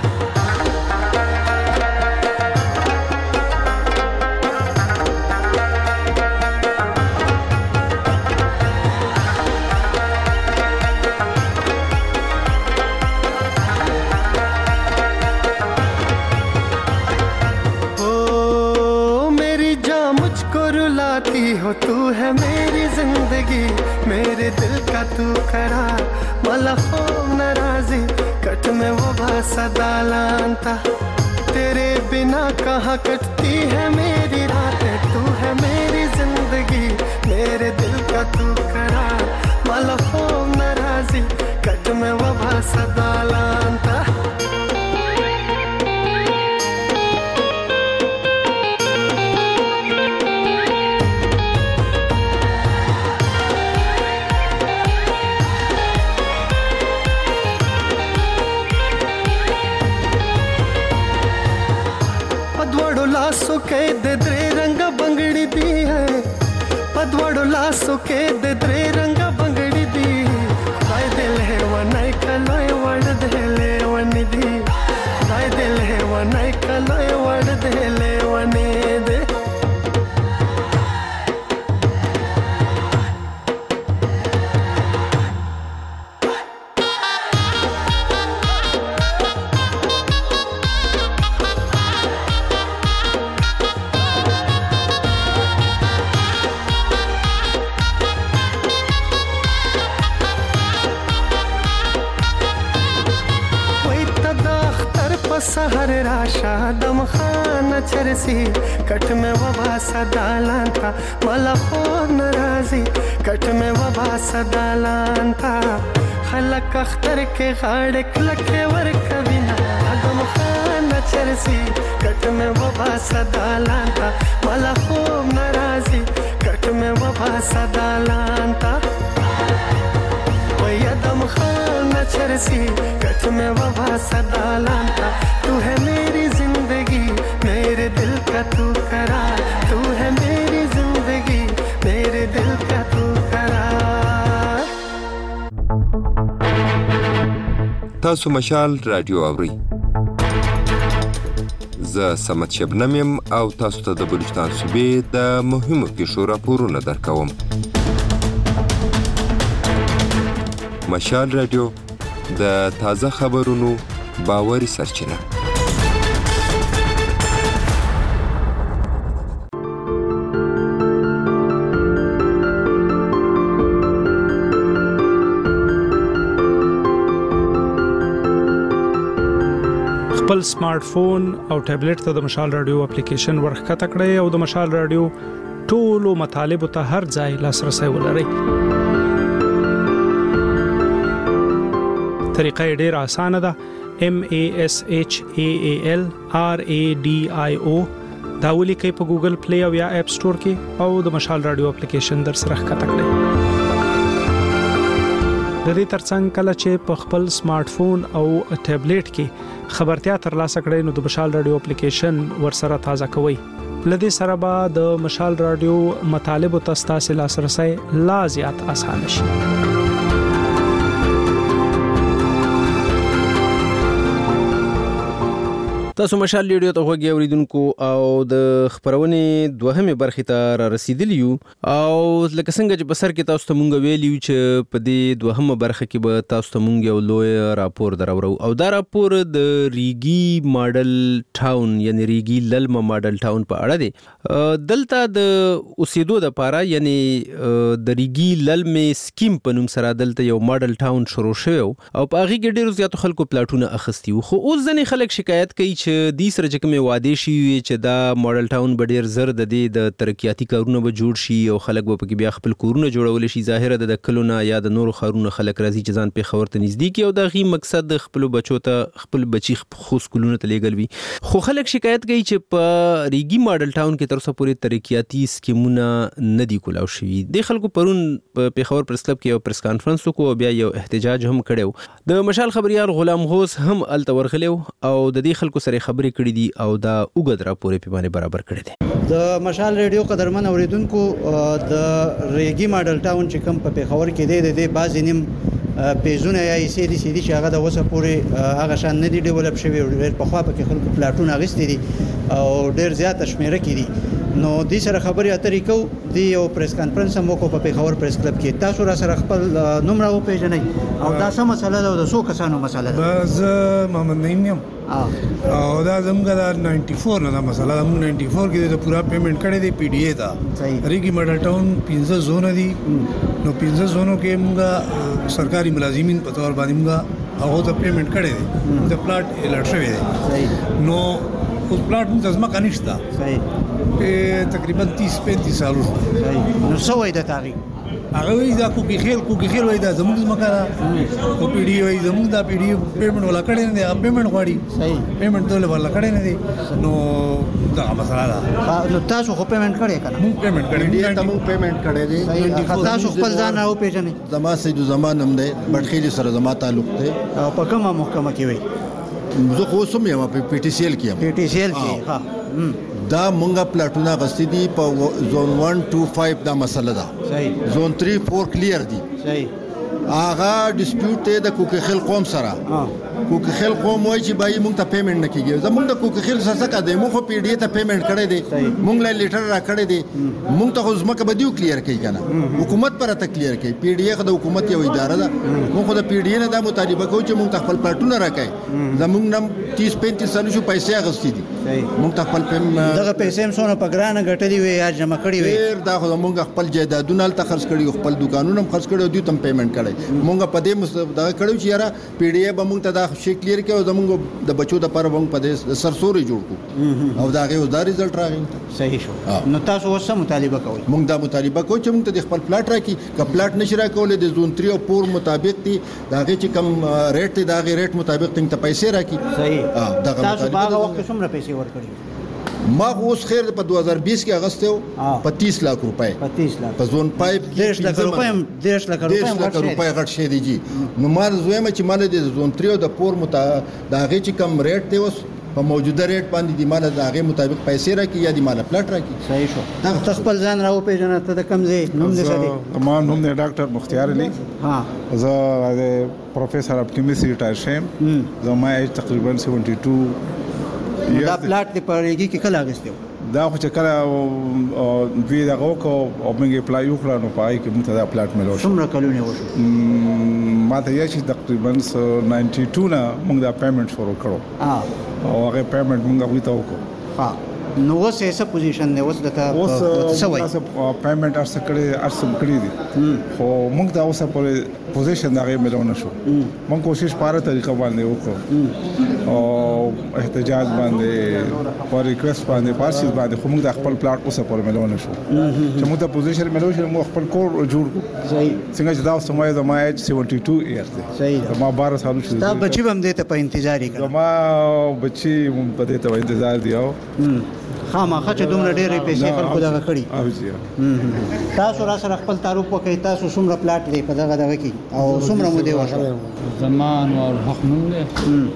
हो तू है मेरी जिंदगी मेरे दिल का तू करार मला खूब नाराजी कट में वो बा सदालांता. तेरे बिना कहाँ कटती है मेरी रातें तू है मेरी जिंदगी मेरे दिल का तू करार मला खूब नाराजी कट में वो बा सदालांता. सो कह दे दे रंग बंगड़ी दी لاسو کې د درې رنګ بنگړي دي خدای دې له ونای کلوي وړ دې له ونی دي خدای دې له ونای کلوي وړ دې له ونی دي سحر راشا دم خان چرسی کټ میں وبا صدالان تا ملا خو ناراضي کټ میں وبا صدالان تا خلک اختر کې غاړ کلکه ور کوینا دم خان چرسی کټ میں وبا صدالان تا ملا خو ناراضي کټ میں وبا صدالان تا ویا دم خان چرسی کټ میں وبا صدالان تا तू है मेरी जिंदगी मेरे दिल का तू करार तू है मेरी जिंदगी मेरे दिल का तू करार تاسو مشال رادیو اوري زه سمت شبنم يم او تاسو ته د بلوچستان صوبې د مهمو کیسو راپورونه درکوم. مشال رادیو د تازه خبرونو باوري سرچینه. خپل سمارټ فون او ټابلیټ ته د مشال رادیو اپلیکیشن ورخته کړئ او د مشال رادیو ټولو مطالب ته هر ځای لاسرسي ولرئ. طریقه ډیره اسانه ده. M A S H A A L R A D I O دا ولیکئ په ګوګل پلی او یا اپ سٹور کې او د مشال رادیو اپلیکیشن در سره ښکته کړئ. د دې ترڅنګ کله چې په خپل سمارټ فون او ټابلیټ کې خبرتیا ترلاسه کړئ نو د مشال رادیو اپلیکیشن ورسره تازه کوئ. لدې سره به د مشال رادیو مطالب او تاسو لاسرسي لا زیات آسان شي. تاسو مشال ریډیو ته وګورئ اوریدونکو او د خبرونې دوهمه برخه ته را رسیدلی یو او لکه څنګه چې بسر کې تاسو ته مونږ ویلیو چې په دې دوهمه برخه کې به تاسو ته مونږ یو لوی راپور درورو او دا راپور د ریګي ماډل ټاون یعنی ریګي للمه ماډل ټاون په اړه دی. دلته د اوسېدو د پاره یعنی د ریګي للمه سکیم په نوم سره دلته یو ماډل ټاون شروع شوی او په هغه کې ډیرو زیاتو خلکو پلاټونه اخستي وو. خو اوس ځنې خلک شکایت کوي چې د سره چې کومه وعده شي چې دا ماډل ټاون به ډیر زر د دې د ترقیاتي کارونه به جوړ شي او خلک به پکې بیا خپل کورونه جوړول شي. ظاهره د کلونه یا د نورو خارونو خلک راځي چې ځان په خبر ته نږدې کی او دا غي مقصد د خپل بچو ته خپل بچي خو سکولونه ته لېګل وي. خو خلک شکایت کوي چې په ریګي ماډل ټاون کې تر څو پورې ترقیاتي سکیمونه نه دي کولاو شوي. د خلکو پرون په خبر پریس کلب کې یو پریس کانفرنس وکړو بیا یو احتجاج هم کړو. د مشال خبريال غلام غوث هم ال تورغلو او د دې خلکو سره خبرې کړې دي او دا وګد راپورې په باندې برابر کړی دی. د مشال ریډیو قدرمن اوریدونکو د ریګي ماډل ټاون چې کوم په پیښور کې دی د بعض نیم پیزونه یا سي دي سي دي چې هغه د وسه پورې هغه شان نه دي ډیولپ شوی او ډېر په خوا په خلکو پلاټونه غستې دي او ډېر زیات شمیره کې دي. نو د سره خبرې اترې کو دی یو پریس کانفرنس هم وکړو په پیښور پریس کلب کې. تاسو را سره خپل نوم راو پیژنئ او دا څه مسله ده او د څو کسانو مسله ده؟ زه محمد نعیم یم او دا زموږ د نائنټي فور نه دا مسله ده. موږ نائنټي فور کې د پورا پیمنٹ کړی دی پی ډی اے ته. ریګي ماډل ټاون پنځه زونه دي نو پنځه زونو کې موږ سرکاري ملازمین په تور باندې موږ هغه ته پیمنٹ کړی دی. د پلاټ الټ شوی دی نو اوس پلاټ موږ ځما کنيشتا صحیح په تقریبا تیس پینتیس سالو صحیح. نو څه وای د تاریخ هغه وی دا کوکی خیل کوکی خیل وای دا زموږ زمکا او پی ډی وای زموږ دا پی ډی پیمنٹ ولا کړي نه دی پیمنٹ غواړي صحیح پیمنٹ ډول ولا کړي نه دی نو دا مسله ده. نو تاسو خو پیمنٹ کړی کنه؟ موږ پیمنٹ کړی دی ته موږ پیمنٹ کړی دی. تاسو خپل ځان راو پیژنئ؟ زما سید زمان هم دی بټخیل سره زما تعلق دی. په کومه محکمه کې وای؟ زه خو سم یم په پی ټی سی ایل کې یم. پی ټی سی ایل کې ها دا مونږه پلاټونه غستې دي په زون ون ټو فایو دا مسله ده. صحیح. زون تھری فور کلیر دي. صحیح. هغه ډیسپیوټ ته د کوکخیل قوم سره کوکخیل قوم وایي چې بای مونږ ته پیمنټ نه کیږي. زمونږ د کوکخیل سره څه کده مونږ خو پی ډی ته پیمنټ کړی دی, مونږ له لیټر را کړی دی, مونږ ته خو ځمکه به دیو کلیر کوي کنه, حکومت پر ته کلیر کوي. پی ډی خو د حکومت یو اداره ده, مونږ خو د پی ډی نه د مطالبه کوو چې مونږ خپل پلاټونه راکړي. زمونږ نم تیس پینتیس سال شو پیسې اغستې دي, مونږ ته خپل پم دغه پیسې هم سونه په ګرانه ګټلې وي یا جمع کړې وي. ډیر دا خو مونږ خپل جایدادونه ته خرڅ کړي, خپل دکانونه هم خرڅ کړي, دوی تم پیمنټ کړي. مونږ په دې دا کړو چې یاره پی ډی به مونږ ته دا شي کلیر کړي او زمونږ د بچو د پر مونږ په دې سرسوري جوړ کو او دا غي دا ریزلټ راغی. صحیح شو. نو تاسو اوس مطالبه کوئ؟ مونږ دا مطالبه کوو چې مونږ ته د خپل پلاټ راکړي. که پلاټ نشي راکولې د زون تھری او فور مطابق دي دا غي چې کم ریټ دی دا غي ریټ مطابق ته پیسې راکړي. صحیح. تاسو په هغه وخت څومره پیسې ورکړي؟ ما اوس خیر په دو هزار بیس کې اغسته او په تیس लाख روپے په تیس लाख په زون پایپ دېرش लाख روپے هم دېرش लाख روپے غټ شي دی جی. نو ما زویم چې مال د زون تھری او د فور متا دا غي چې کم ریټ دی اوس په موجوده ریټ باندې دی مال د هغه مطابق پیسې راکړي یا دی مال پلاټ راکړي. صحیح شو. دا خپل ځان راو پیژنه ته د کم ځای نوم دې سړي؟ ما نوم دی ډاکټر مختیار علي. ها زه د پروفیسور اف کیمستري ریټایر شم. زما ایج تقریبا سیونټي ټو. دا پلاټ دی پرېږي کې کله اغستیو؟ دا خو چې کله دوی دغه وکړو او موږ اپلای وکړو نو پای کې موږ ته دا پلاټ ملو شو. څومره کلونه وشو؟ ما ته یې چې تقریبا ناینټي ټو نه موږ دا پیمنټ شروع کړو او هغه پیمنټ موږ غوښته وکړو. ها نو اوس یې څه پوزیشن دی؟ اوس د څه وایي پیمنټ ارسه کړی ارسم کړی دي خو موږ دا اوسه په پوزیشن دا غي ملو نشو. موږ کوشش پاره طریقه باندې وکړو او احتجاج باندې پر ریکوست باندې پارسي باندې خو موږ د خپل پلاټ اوسه پر ملو نشو چې موږ ته پوزیشن ملو شو موږ خپل کور جوړ کړو. صحیح. څنګه چې دا اوس ما د ما ایج سیونټي ټو ایئر دی. صحیح. ما بارہ سال شو. دا بچي هم دې ته په انتظار یې ما بچي هم په دې ته انتظار دی او خامخا چې دومره ډېرې پیسې خلکو دغه کړي. تاسو را سره خپل تعارف وکړئ. تاسو څومره پلاټ دی په دغه دغه کې او څومره مو دی وشو؟ زمان او حق نوم دی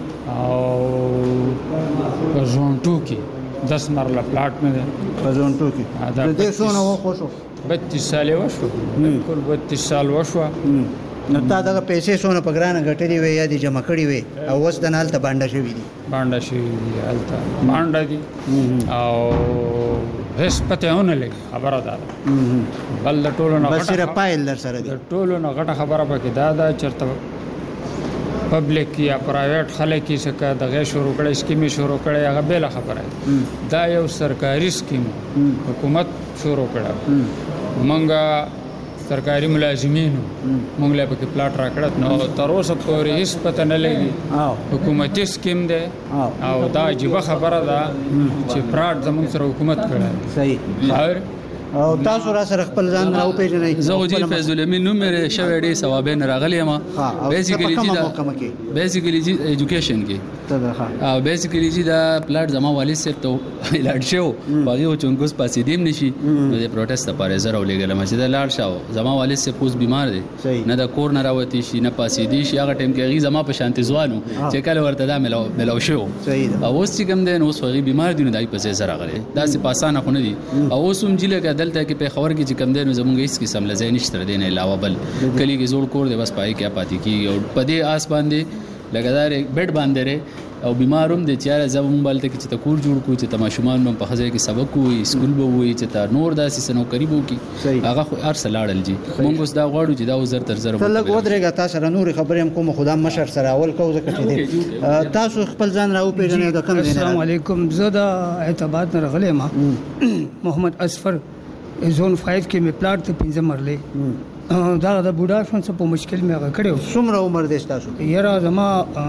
او په زون ټو کې دس مرله پلاټ نه دی. په زون ټو کې د دې څونه وخت شو؟ بتیس سال وشو. بالکل بتیس سال وشو. نو تا دغه پیسې څونه په ګرانه ګټلې وي یا دي جمع کړې وي او اوس د نال ته باندې شوې دي؟ باندې شوې دي هلته باندې دي او هیڅ پته نه لګي. خبره ده بل د ټولو نه بس صرف پایل در سره دي. د ټولو نه غټه خبره پکې دا ده چرته پبلک یا پرایویټ خلک یې څخه دغه شروع کړي سکیم شروع کړي هغه بل خبره دا یو سرکاري سکیم حکومت شروع کړه. مونږه سرکاري ملازمینو مونږ له پکې پلاټ راکړه نو تر اوسه پورې هیڅ پته نه لګي. حکومتي سکیم دی او دا عجیبه خبره ده چې پراټ زموږ سره حکومت کړی. صحیح. او تاسو را سره خپل ځان راو پیژنئ؟ زه غوجي فیض الامین نوم مې شوی ډی ثوابین راغلی ما بیسیکلی چې دا بیسیکلی چې ایجوکیشن کې او بیسیکلی چې دا پلاټ زما والد صاحب ته لاړ شو باغی او چونګوس پاسې دیم نشي نو د پروتست لپاره زره ولګل ما چې دا لاړ شو زما والد صاحب اوس بیمار دی نه د کور نه راوتی شي نه پاسې دی شي. هغه ټیم کې غي زما په شانتي ځوانو چې کله ورته دا ملو ملو شو او اوس چې کوم دی نو اوس غي بیمار دی نو دای په ځای زره غلي دا سي پاسانه خو نه دي او اوس هم جله کې دلته کې په خبر کې چې کم دی نو زمونږ هیڅ قسم لزای نشته دین علاوه بل کلی کې زوړ کور دی بس پای کې پاتې کی او په دې آس باندې لګدار بیډ باندې او بیماروم د چاره زبم بالته کې چې ته کور جوړ کو چې تماشومان هم په خزه کې سبق وي سکول به وي چې تا نور داسې سنو قریبو کې هغه خو ارسه لاړل جی مونږ اوس دا غواړو چې دا وزر تر زر ته لګ ودرېګا تاسو سره نور خبرې هم کوم خدام مشر سره اول کو ځکه چې تاسو خپل ځان راو پیژنئ د کم دینه. السلام علیکم. زه د اعتبار نه غلې ما محمد اسفر زون پنځه کې می پلاټ ته پنځه مرلې دا د بوډا شون څه په مشکل مې هغه کړو. څومره عمر دې تاسو؟ یاره زما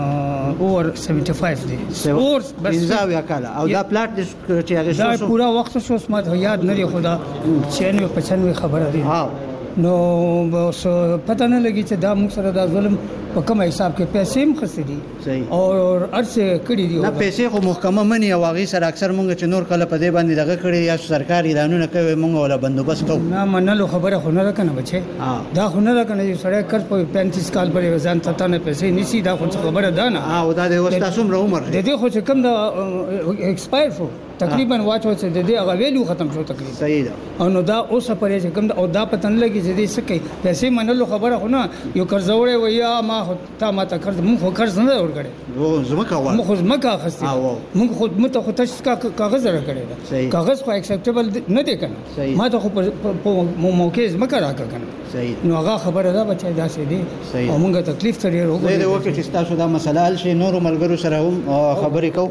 اور سیونټي فایو دی. اور بس زاویا کاله او دا پلاټ دې چې هغه دا پورا وخت شو ما یاد نه لري خدا چینه پچانوي خبره دی. ها نو بس پته نه لګی چې دا موږ سره دا ظلم په کوم حساب کې پیسې هم خسته دي. صحیح. او ارڅه کړی دي نه پیسې خو محکمه منی او هغه سره اکثر مونږ چې نور کله په دې باندې دغه کړی یا سرکاري اعلانونه کوي مونږ ولا بندوبست کوو. نه منلو خبره خو نه راکنه بچي دا خو نه راکنه چې سړی کړ په پینتیس کال پر ځان ته نه پیسې نسی دا خو خبره ده نه. او دا د وستا څومره عمر دی خو چې کوم دا ایکسپایر شو تقریبا واچو چې د دې هغه ویلو ختم شو تقریبا صحیح ده او نو دا اوس پرې چې کوم او دا پتن لګي چې دې سکه پیسې منلو خبره خو نه یو قرضوړې ویا ما تا ما ته قرض مونږ خو قرض نه ورکړي وو زمکه وای مونږ خو زمکه اخستي مونږ خو مت خو تاسو کاغذ راکړي دا کاغذ خو اکسپټیبل نه دی کنه ما ته خو په موقع زمکه راکړه کنه صحیح نو هغه خبره ده بچا دا سي دي او مونږ تکلیف سره وګورئ دا وکړي چې تاسو دا مسله حل شي نور ملګرو سره هم خبرې کو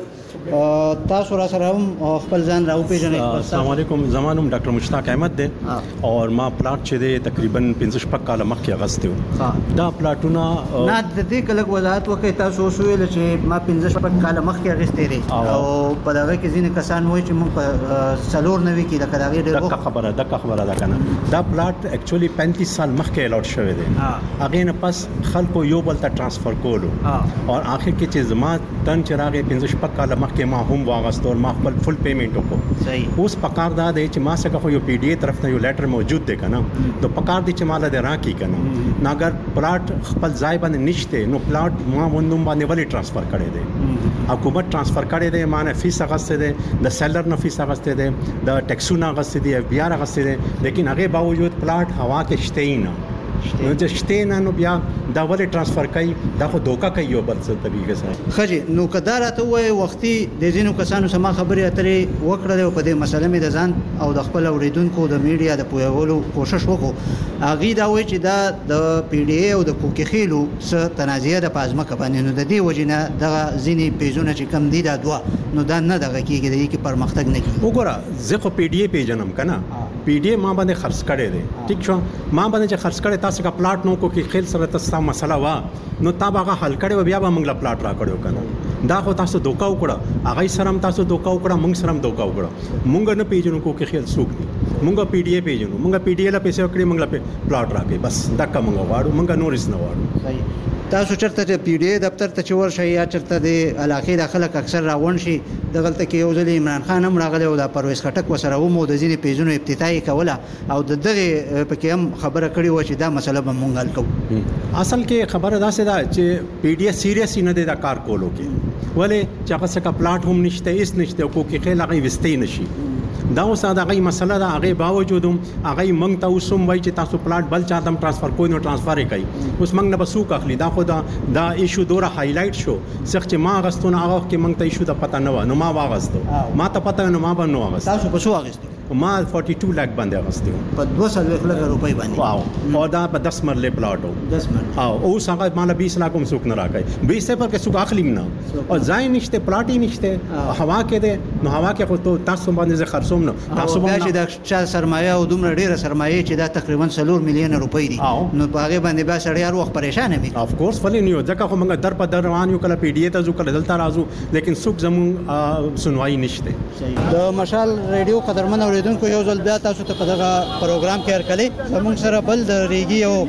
تاسو را سره هم خپل ځان راو پیژنئ. السلام علیکم، زمانم ډاکټر مشتاق احمد دی او ما پلاټ چې دی تقریبا پنځه شپږ کال مخکې اغستو. دا پلاټونه نه د دې کلک وضاحت وکړئ. تاسو ویل چې ما پنځه شپږ کال مخکې اغستې دي او په دغه کې ځینې کسان وایي چې موږ په سلور نوي کې د کداغي ډېر دغه خبره دغه خبره ده کنه. دا پلاټ اکچولی پینتیس سال مخکې الاټ شوی دی. هغه نه پس خلکو یو بل ته ترانسفر کولو او اخر کې چې زما تن چراغ پنځه شپږ کال مخکې ما هم واغستو او ما خپل فل پیمنٹ وکړو. صحیح. اوس پکار دا دی چې ما څنګه خو یو پی ډی ای طرف نه یو لیټر موجود دی کنه، نو پکار دی چې مال د راکی کنه. ناګر پلاټ خپل ځای باندې نشته نو پلاټ ما وندوم باندې ولی ترانسفر کړی دی. حکومت ترانسفر کړی دی، ما نه فیس اغسته دی، د سیلر نه فیس اغسته دی، د ټیکسونه اغسته دی، اف بی آر اغسته دی، لیکن هغه باوجود پلاټ هوا کې شته نه. نو چې شته نه نو بیا دا ولې ترانسفر کوي؟ دا خو دوکا کوي یو بل څه طبيعي سره. خجی نو کدار ته وای وختي د زینو کسانو سما خبرې اترې وکړل او په دې مسله مې د ځان او د خپل اوریدونکو د میډیا د پویولو کوشش وکړو. اغه دا وای چې دا د پی ډی ای او د کوکیخیلو س تنازعه د پازما کبانې نو د دې وجنه د زینې پیژونه چې کم دي دا دوا نو دا نه دغه کیږي د کې پرمختګ نه کیږي. وګوره زه خو پی ډی ای پیژنم کنه، پی ډی ای ما باندې خرڅ کړي دي، ټیک شو، ما باندې چې خرڅ کړي تاسو کا پلاټ نو کو کې خیل سره تاسو مسله وا نو تا هغه حل کړي بیا به موږ لا پلاټ را کړو کنه. دا خو تاسو دوکا وکړه، هغه سره هم تاسو دوکا وکړه، موږ سره هم دوکا وکړه. موږ نه پیژنو کو کې خیل سوق دي، موږ پی ډی ای پیژنو، موږ پی ډی ای لا پیسې وکړي، موږ لا پلاټ راکې بس دکا موږ واړو، موږ نورس نه واړو. صحیح. تاسو چرته چې پی ډی ای دفتر ته چور شي یا چرته د علاقې داخله اکثر راون شي دغلته کې یو ځل عمران خان هم راغلی او د پرویز خټک وسره و مو د ځینې پیجونو ابتدایي کوله او د دغه پکې هم خبره کړې و چې دا مسله به مونږ حل کوو. اصل کې خبره داسې ده چې پی ډی ای سیریس نه دی دا کار کولو کې، ولې چې هغه څخه پلاټ هم نشته، هیڅ نشته او کو کې خیل هغه وستې نشي. دا اوس دا غي مسله ده، هغه باوجود هغه مونږ ته اوسم وای چې تاسو پلاټ بل چا تم ترانسفر کوی نو ترانسفر یې کوي. اوس مونږ نه بسوک اخلي. دا خو دا دا ایشو دوره هایلایټ شو څخه چې ما غستونه هغه کې مونږ ته ایشو د پته نه و نو ما واغستو، ما ته پته نه ما باندې واغستو. تاسو په څو واغستو؟ ما بیا دو لک باندې اغستو په دوه سل لک روپۍ باندې. واو. او دا په دس مرله پلاټ و دس مرله. او اوس هغه مال بیس لک هم سوک نه راکای، بیس پر کې سوک اخلي نه او ځای نشته، پلاټ یې نشته، هوا کې ده نو هوا کې خو ته تاسو باندې زه خرڅوم نه. تاسو باندې چې د چا سرمایه او دومره ډیره سرمایه چې دا تقریبا سلور میلیون روپۍ دي نو په هغه باندې به سړی هر وخت پریشان وي. اف کورس ولې نه یو ځکه خو موږ در په در روان یو، کله پی ډی ای ته ځو کله دلته راځو، لیکن سوک زمون سنوای نشته. د مشال ریډیو قدرمن اوریدونکو یو ځل بیا تاسو ته په دغه پروګرام کې هرکلی زموږ سره بل د ریګي او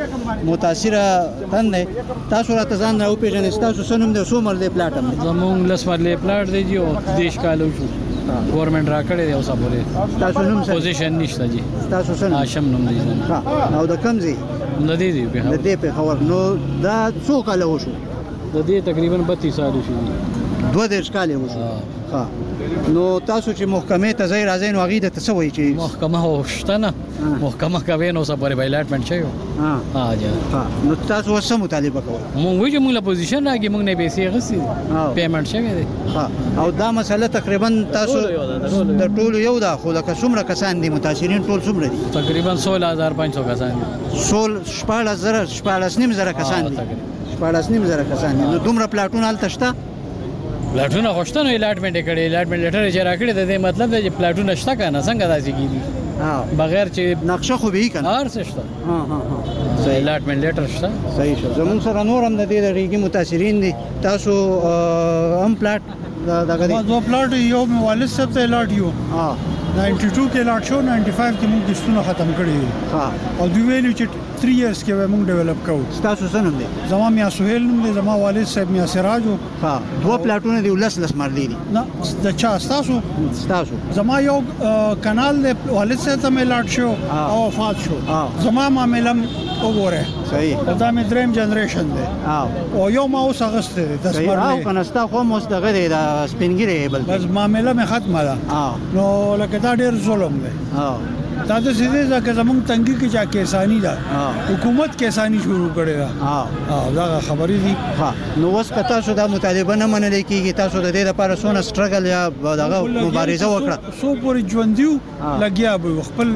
متاثره تن دی. تاسو راته ځان راو پیژنئ، تاسو سنوم د څو مرلې پلاټ هم زموږ لس مرلې پلاټ دی جی او دیش کالو شو گورنمنت را کړی دی اوس پورې. تاسو نوم څه پوزیشن نشته جی. تاسو څه هاشم نوم دی. ها او د کم ځای د دې دی په د دې په خبر نو دا څو کال وشو؟ د دې تقریبا بتیس سال شو. دوه دیرش کال وشو. ها نو تاسو چې محکمه ته ځای راځئ نو هغه د تسوي چې محکمه هوښته نه محکمه کوي نو سره پرې وایلاټمنټ شي. ها ها جا ها نو تاسو وسه مطالبه کوئ؟ مونږ وایو موږ له پوزیشن راګي موږ نه پیسې غسي پیمنټ شوی دی. ها او دا مسله تقریبا تاسو د ټولو یو دا خو لکه څومره کسان دي متاثرین ټول څومره دي؟ تقریبا سولہ ہزار پانچ سو کسان دي. سول شپاړس زره شپاړس نیم زره کسان دي. شپاړس نیم زره کسان دي. نو دومره پلاټونه هلته شته؟ پلاټونه خوشته نو الاټمنټ کړي، الاټمنټ لیټر چې راکړي د دې مطلب دی چې پلاټونه شته کنه څنګه داسې کیږي. ها بغیر چې نقشه خو به کنه هر څه شته. ها ها ها صحیح. الاټمنټ لیټر شته. صحیح شو. زمون سره نور هم د دې ریګي متاثرین دي. تاسو هم پلاټ دغه ما دوه پلاټ یو موالد صاحب ته الاټ یو. ها ناینټي ټو کې لاټ شو ناینټي فایو کې موږ کیستونه ختم کړی دي ها او دوی ویلو چې تھری ایئرز کې موږ ډیولپ کوو. تاسو څه نوم دی؟ زما میا سہیل نوم دی، زما والد صاحب میا سراج. ها دوه پلاټونه دی ولس لس مرلي دي. نه د چا تاسو تاسو زما یو کانال دی والد صاحب ته ملاټ شو او وفات شو. زما معاملم وګوره صحیح دا مې دریم جنریشن دی او یو ما اوس اغست دی د صحیح او کناستا خو مو دغه دی د سپینګری بل بس معاملې مې ختمه ده نو لکه دا ډیر ظلم دی. دا د سیدې ځکه زمونږ تنګي کې چا کیسانی ده حکومت کیسانی شروع کړي ده ها دا خبرې دي. ها نو اوس کته شو دا مطالبه نه منل کیږي، تاسو د دې لپاره سونه سټرګل یا دغه مبارزه وکړه؟ سو پورې ژوندیو لګیا به خپل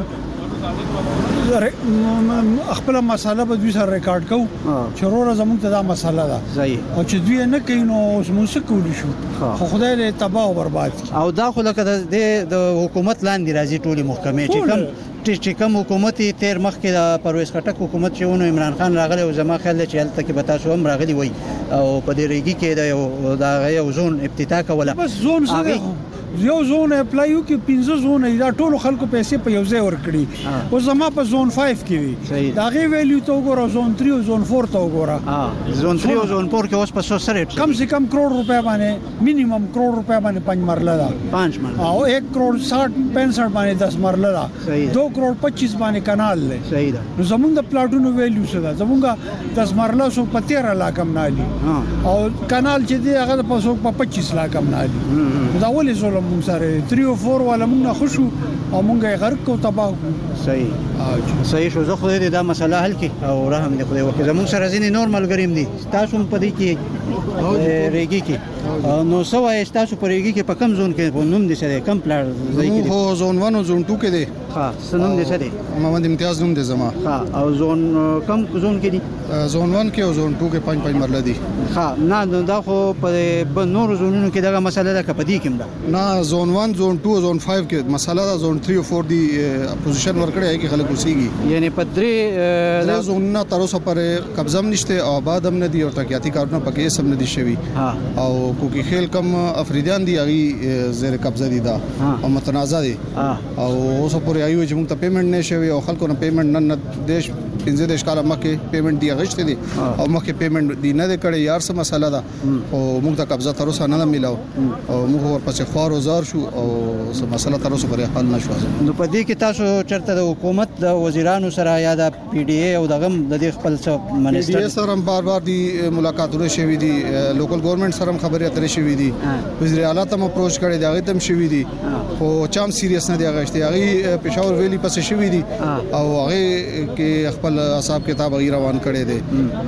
خپل مساله به دوی سره ریکارډ کوو چې وروره زموږ ته دا مساله ده او چې دوی نه کوي نو اوس موږ څه کولی شو؟ خو خدای دې تباہ او برباد کړي. او دا خو لکه د حکومت لاندې راځي ټولې محکمې چې کوم چې کوم حکومت تیر مخکې د پرویز خټک حکومت چې ونه عمران خان راغلی او زما خیال چې هلته کې به تاسو هم راغلی وای او په دې ریګي کې د یو زون افتتاح کوله. بس زون څه یو زون اپلای یو کې پنځه زون دا ټول خلکو پیسې په یو ځای ورکړي او زما په زون پنځه کې وي دا غي ویلیو ته وګوره زون تھری او زون فور ته وګوره. زون تھری او زون فور کې اوس په څو سره کم سے کم کروڑ روپے باندې مینیمم کروڑ روپے باندې پنځ مرله ده پنځ مرله او ایک کروڑ ساٹھ پینسٹھ باندې دس مرله ده دو کروڑ پچیس باندې کانال دی. صحیح ده. نو زمونږ د پلاټونو ویلیو څه ده؟ زمونږ دس مرله سو په تیرہ لاکھ هم نالي او کانال چې دی هغه په سو په پچیس لاکھ هم نالي. دا ولې ظلم مون سره تھری او فور والا مونږ نه خوشو او مونږ یې غرق کو تباہ کو. صحیح صحیح شو. زه خو دې دا مسله حل کی او رحم دې خدای وکړي. زموږ سره ځینې نورمال ګریم دي تاسو هم پدې کې ریګي کې نو سوای تاسو په ریګي کې په کم زون کې په نوم دي سره کم پلان ځای کې هو زون ون او زون ټو کې دي. ها سنوم دي سره محمد امتیاز نوم دي زما. ها او زون کم زون کې دي؟ زون ون کې او زون ټو کې پنځ پنځ مرله دي. ها نه دا خو په نور زونونو کې دغه مسله ده کپدې کې ده؟ نه زون ون زون ټو زون پنځه کې مسله ده. زون تھری او فور دی پوزیشن ورکړی ہے کې خلک اوسېږي یعنی په درې دا زونونه تر اوسه پورې قبضه هم نشته او آباد هم نه دي او ترقیاتي کارونه پکې سم نه دي شوي او کوکی خیل کم افریدیان دي هغه زیر قبضه دي دا او متنازع دي او اوسه پورې ایو چې موږ ته پیمنٹ نه شوی او خلکو نه پیمنٹ نه دیش پنځه دیش کاله مکه پیمنٹ دی غشته دي او مکه پیمنٹ دی نه کړي یار څه مسله ده او موږ ته قبضه تر اوسه نه ملاو او موږ ورپسې خوار وزار شو او څه مسله تر اوسه پورې حل نشو. نو په دې کې تاسو چرته د حکومت د وزیرانو سره یا د پی ډی ای او دغه د خپل څو منسټر پی ډی ای سره بار بار دي ملاقاتونه شوي دي، لوکل ګورنمنت سره خبرې اترې شوي دي، وزیر اعلی ته اپروچ کړي دی هغه تم شوي دي خو چام سیریس نه دی غشتي هغه پېښور ویلي پس شوي دي او هغه کې خپل حساب کتاب غیر روان کړي دي.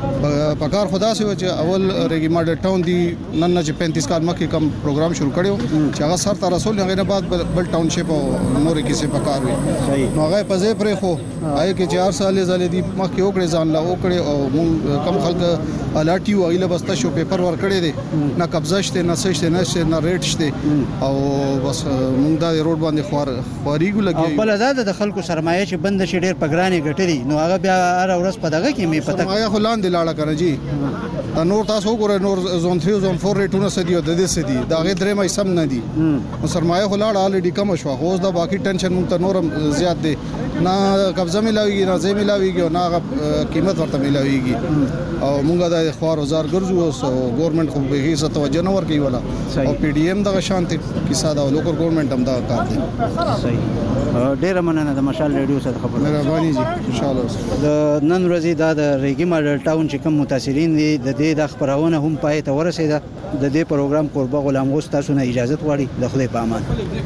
پکار خدا سي چې اول ریګي ماډل ټاون دی نن نه پینتیس کال مخکې کوم پروګرام شروع کړو چې هغه سر تر رسول هغه نه بعد بل ټاون شپ او نور کې څه پکار وي نو هغه په ځای پرې خو هغه کې چار سال زله دي مخکې وکړي ځان لا وکړي او کم خلک الاټي او ایله بسته شو پیپر ور کړی دي نه قبضه شته نه سشته نه شته نه ریټ شته او بس موږ دا روډ باندې خوار خواريګو لګي او بل زاد د خلکو سرمایه چې بند شي ډیر پګرانې غټري نو هغه بیا هر ورځ په دغه کې می پته سرمایه خلان دی لاړه کنه جی دا نور تاسو وګورئ نور زون تھری زون فور ریټونه سدي او د دې سدي دا غي درې مې سم نه دي نو سرمایه خلاړه الریډي کم شو خو دا باقي ټنشن مونږ ته نورم زیات دي نه قبضه ملاويږي نه ځای ملاويږي او نه قیمت ورته ملاويږي او مونږ د خوار وزار ګرځو او ګورنمنت خو به هیڅ توجه نه ورکوي ولا او پی ډی ایم دغه شانتي کیسه دا لوکل ګورنمنت هم دا کار دي. صحیح ډیر مننه د مشال ریډیو سره خبر مهرباني جی ان شاء الله. د نن ورځې دا د ریګي ماډل ټاون چې کوم متاثرین دي د دې د خبرونه هم پای ته ورسېده د دې پروګرام قربا غلام غوښ تاسو نه اجازه غواړي د خدای په امان.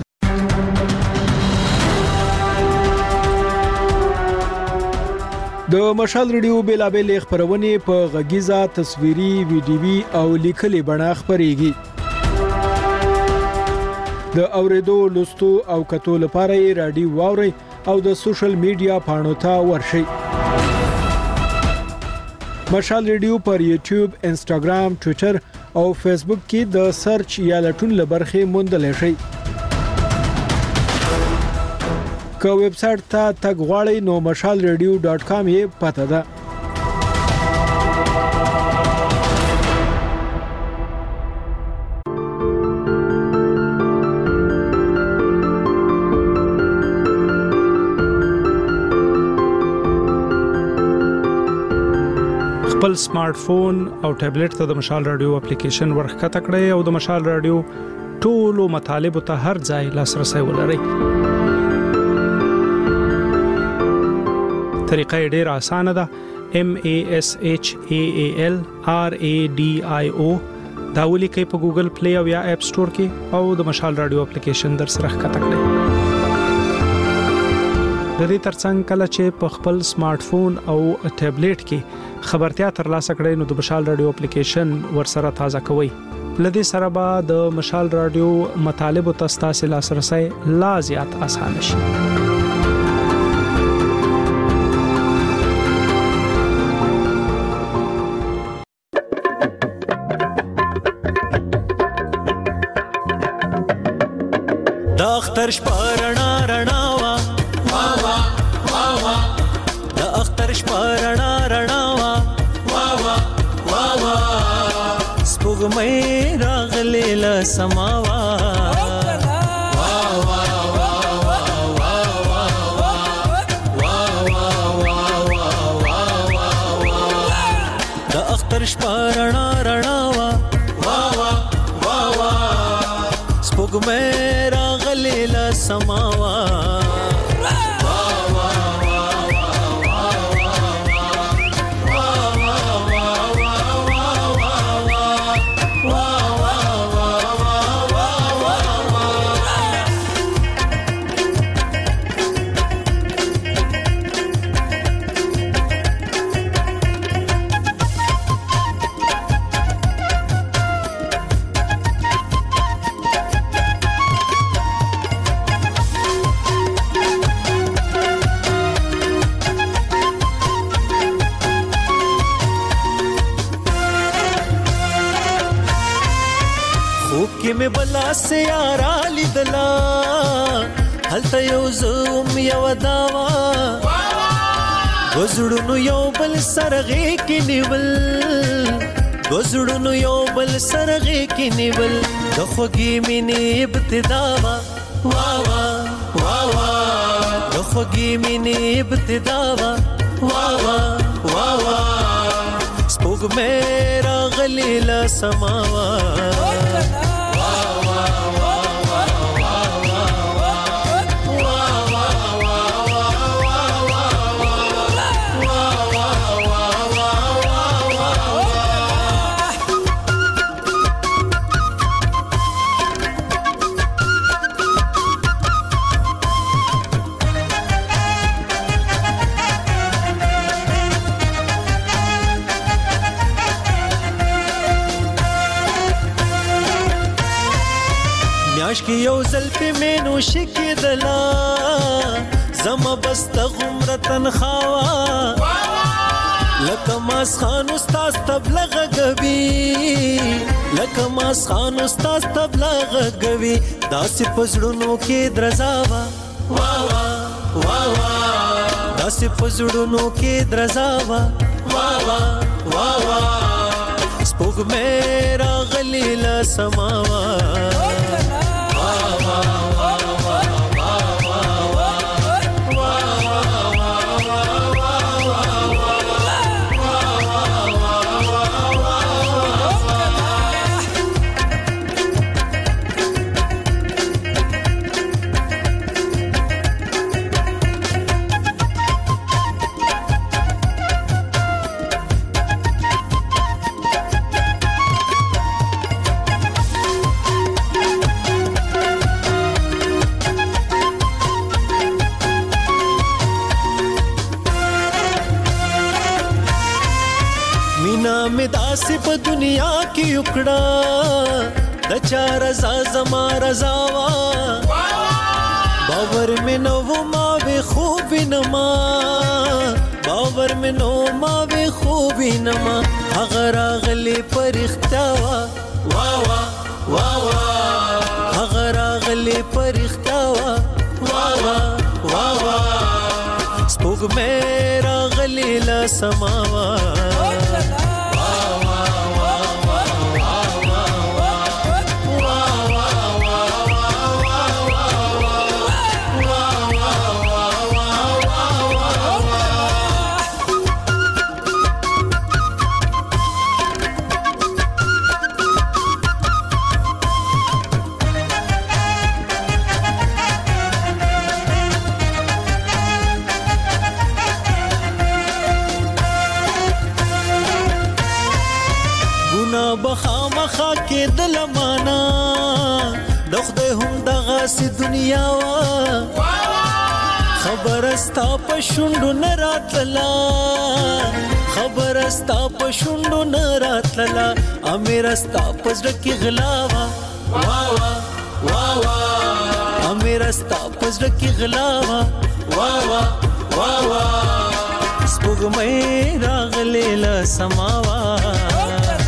د مشال ریډیو بیلابل خبرونه په غږیزه تصویري ویډیوي او لیکلي بڼه خبريږي. د اوریدو لوستو او کتو لپاره رادیو واوري او د سوشل میډیا پاڼو ته ورشي. مشال ریډیو پر یوټیوب، انسټاګرام، ټوئیټر او فیسبوک کې د سرچ یا لټون لبرخه موندل شي. که ویب سټ ته تګ غواړئ نو مشال ریډیو ډاٹ کام یې پته ده. خپل سمارټ فون او ټابلیټ ته د مشال رادیو اپلیکیشن ورخته کړئ او د مشال رادیو ټولو مطالب ته هر ځای لاسرسي ولرئ. طریقه ډیره اسانه ده. M A S H A A L R A D I O دا ولیکئ په ګوګل پلی او یا اپ سٹور کې او د مشال رادیو اپلیکیشن در سره ښکته کړئ. د دې ترڅنګ کله چې په خپل سمارټ فون او ټابلیټ کې خبرتیا ترلاسه کړئ نو د مشال رادیو اپلیکیشن ورسره تازه کوئ. لدې سره به د مشال رادیو مطالب او تاسو لاسرسي لا زیات اسانه شي. اختر شپارنا رڼاوا وا وا وا وا د اختر شپارنا رڼاوا وا وا وا وا سپوږمۍ راغلې له سماوا وا وا وا وا وا وا وا وا وا د اختر شپارنا رڼاوا وا وا وا وا سپوږمۍ لیلا سماوا کې بلا سے یارا لیدلا هلته یو زوم یو داوا گزړونو یو بل سرغه کې نیول گزړونو یو بل سرغه کې نیول د خوږی مینې ابتدا وا وا وا وا د خوږی مینې ابتدا وا وا وا وا سپوږمۍ راغلې له سماوا کی یو زل په مینو شکیدلا زما بست غمره تنخوا لکه ماس خان استاد تبلغ غوي لکه ماس خان استاد تبلغ غوي داسې پزړونو کې درزاوا وا وا وا وا داسې پزړونو کې درزاوا وا وا وا وا سپوږمۍ راغلې له سماوا داسې په دنیا کې وکړه د چا رضا زما رضا وا باور مې نو ما به خوب نما باور مې نو ما به خوب نما هغه راغلي پرختیا وا وا وا وا هغه راغلي پرختیا وا وا وا وا سپوږمۍ راغلي له سماوا بخامخا کې د لمانا د خدای هم دغه سي دنیا وا خبر استا په شوندو نه راتلا خبر استا په شوندو نه راتلا امیر استا په زړه کې غلاوا وا وا وا وا امیر استا په زړه کې غلاوا وا وا وا وا سپوږمۍ راغلې له سماوا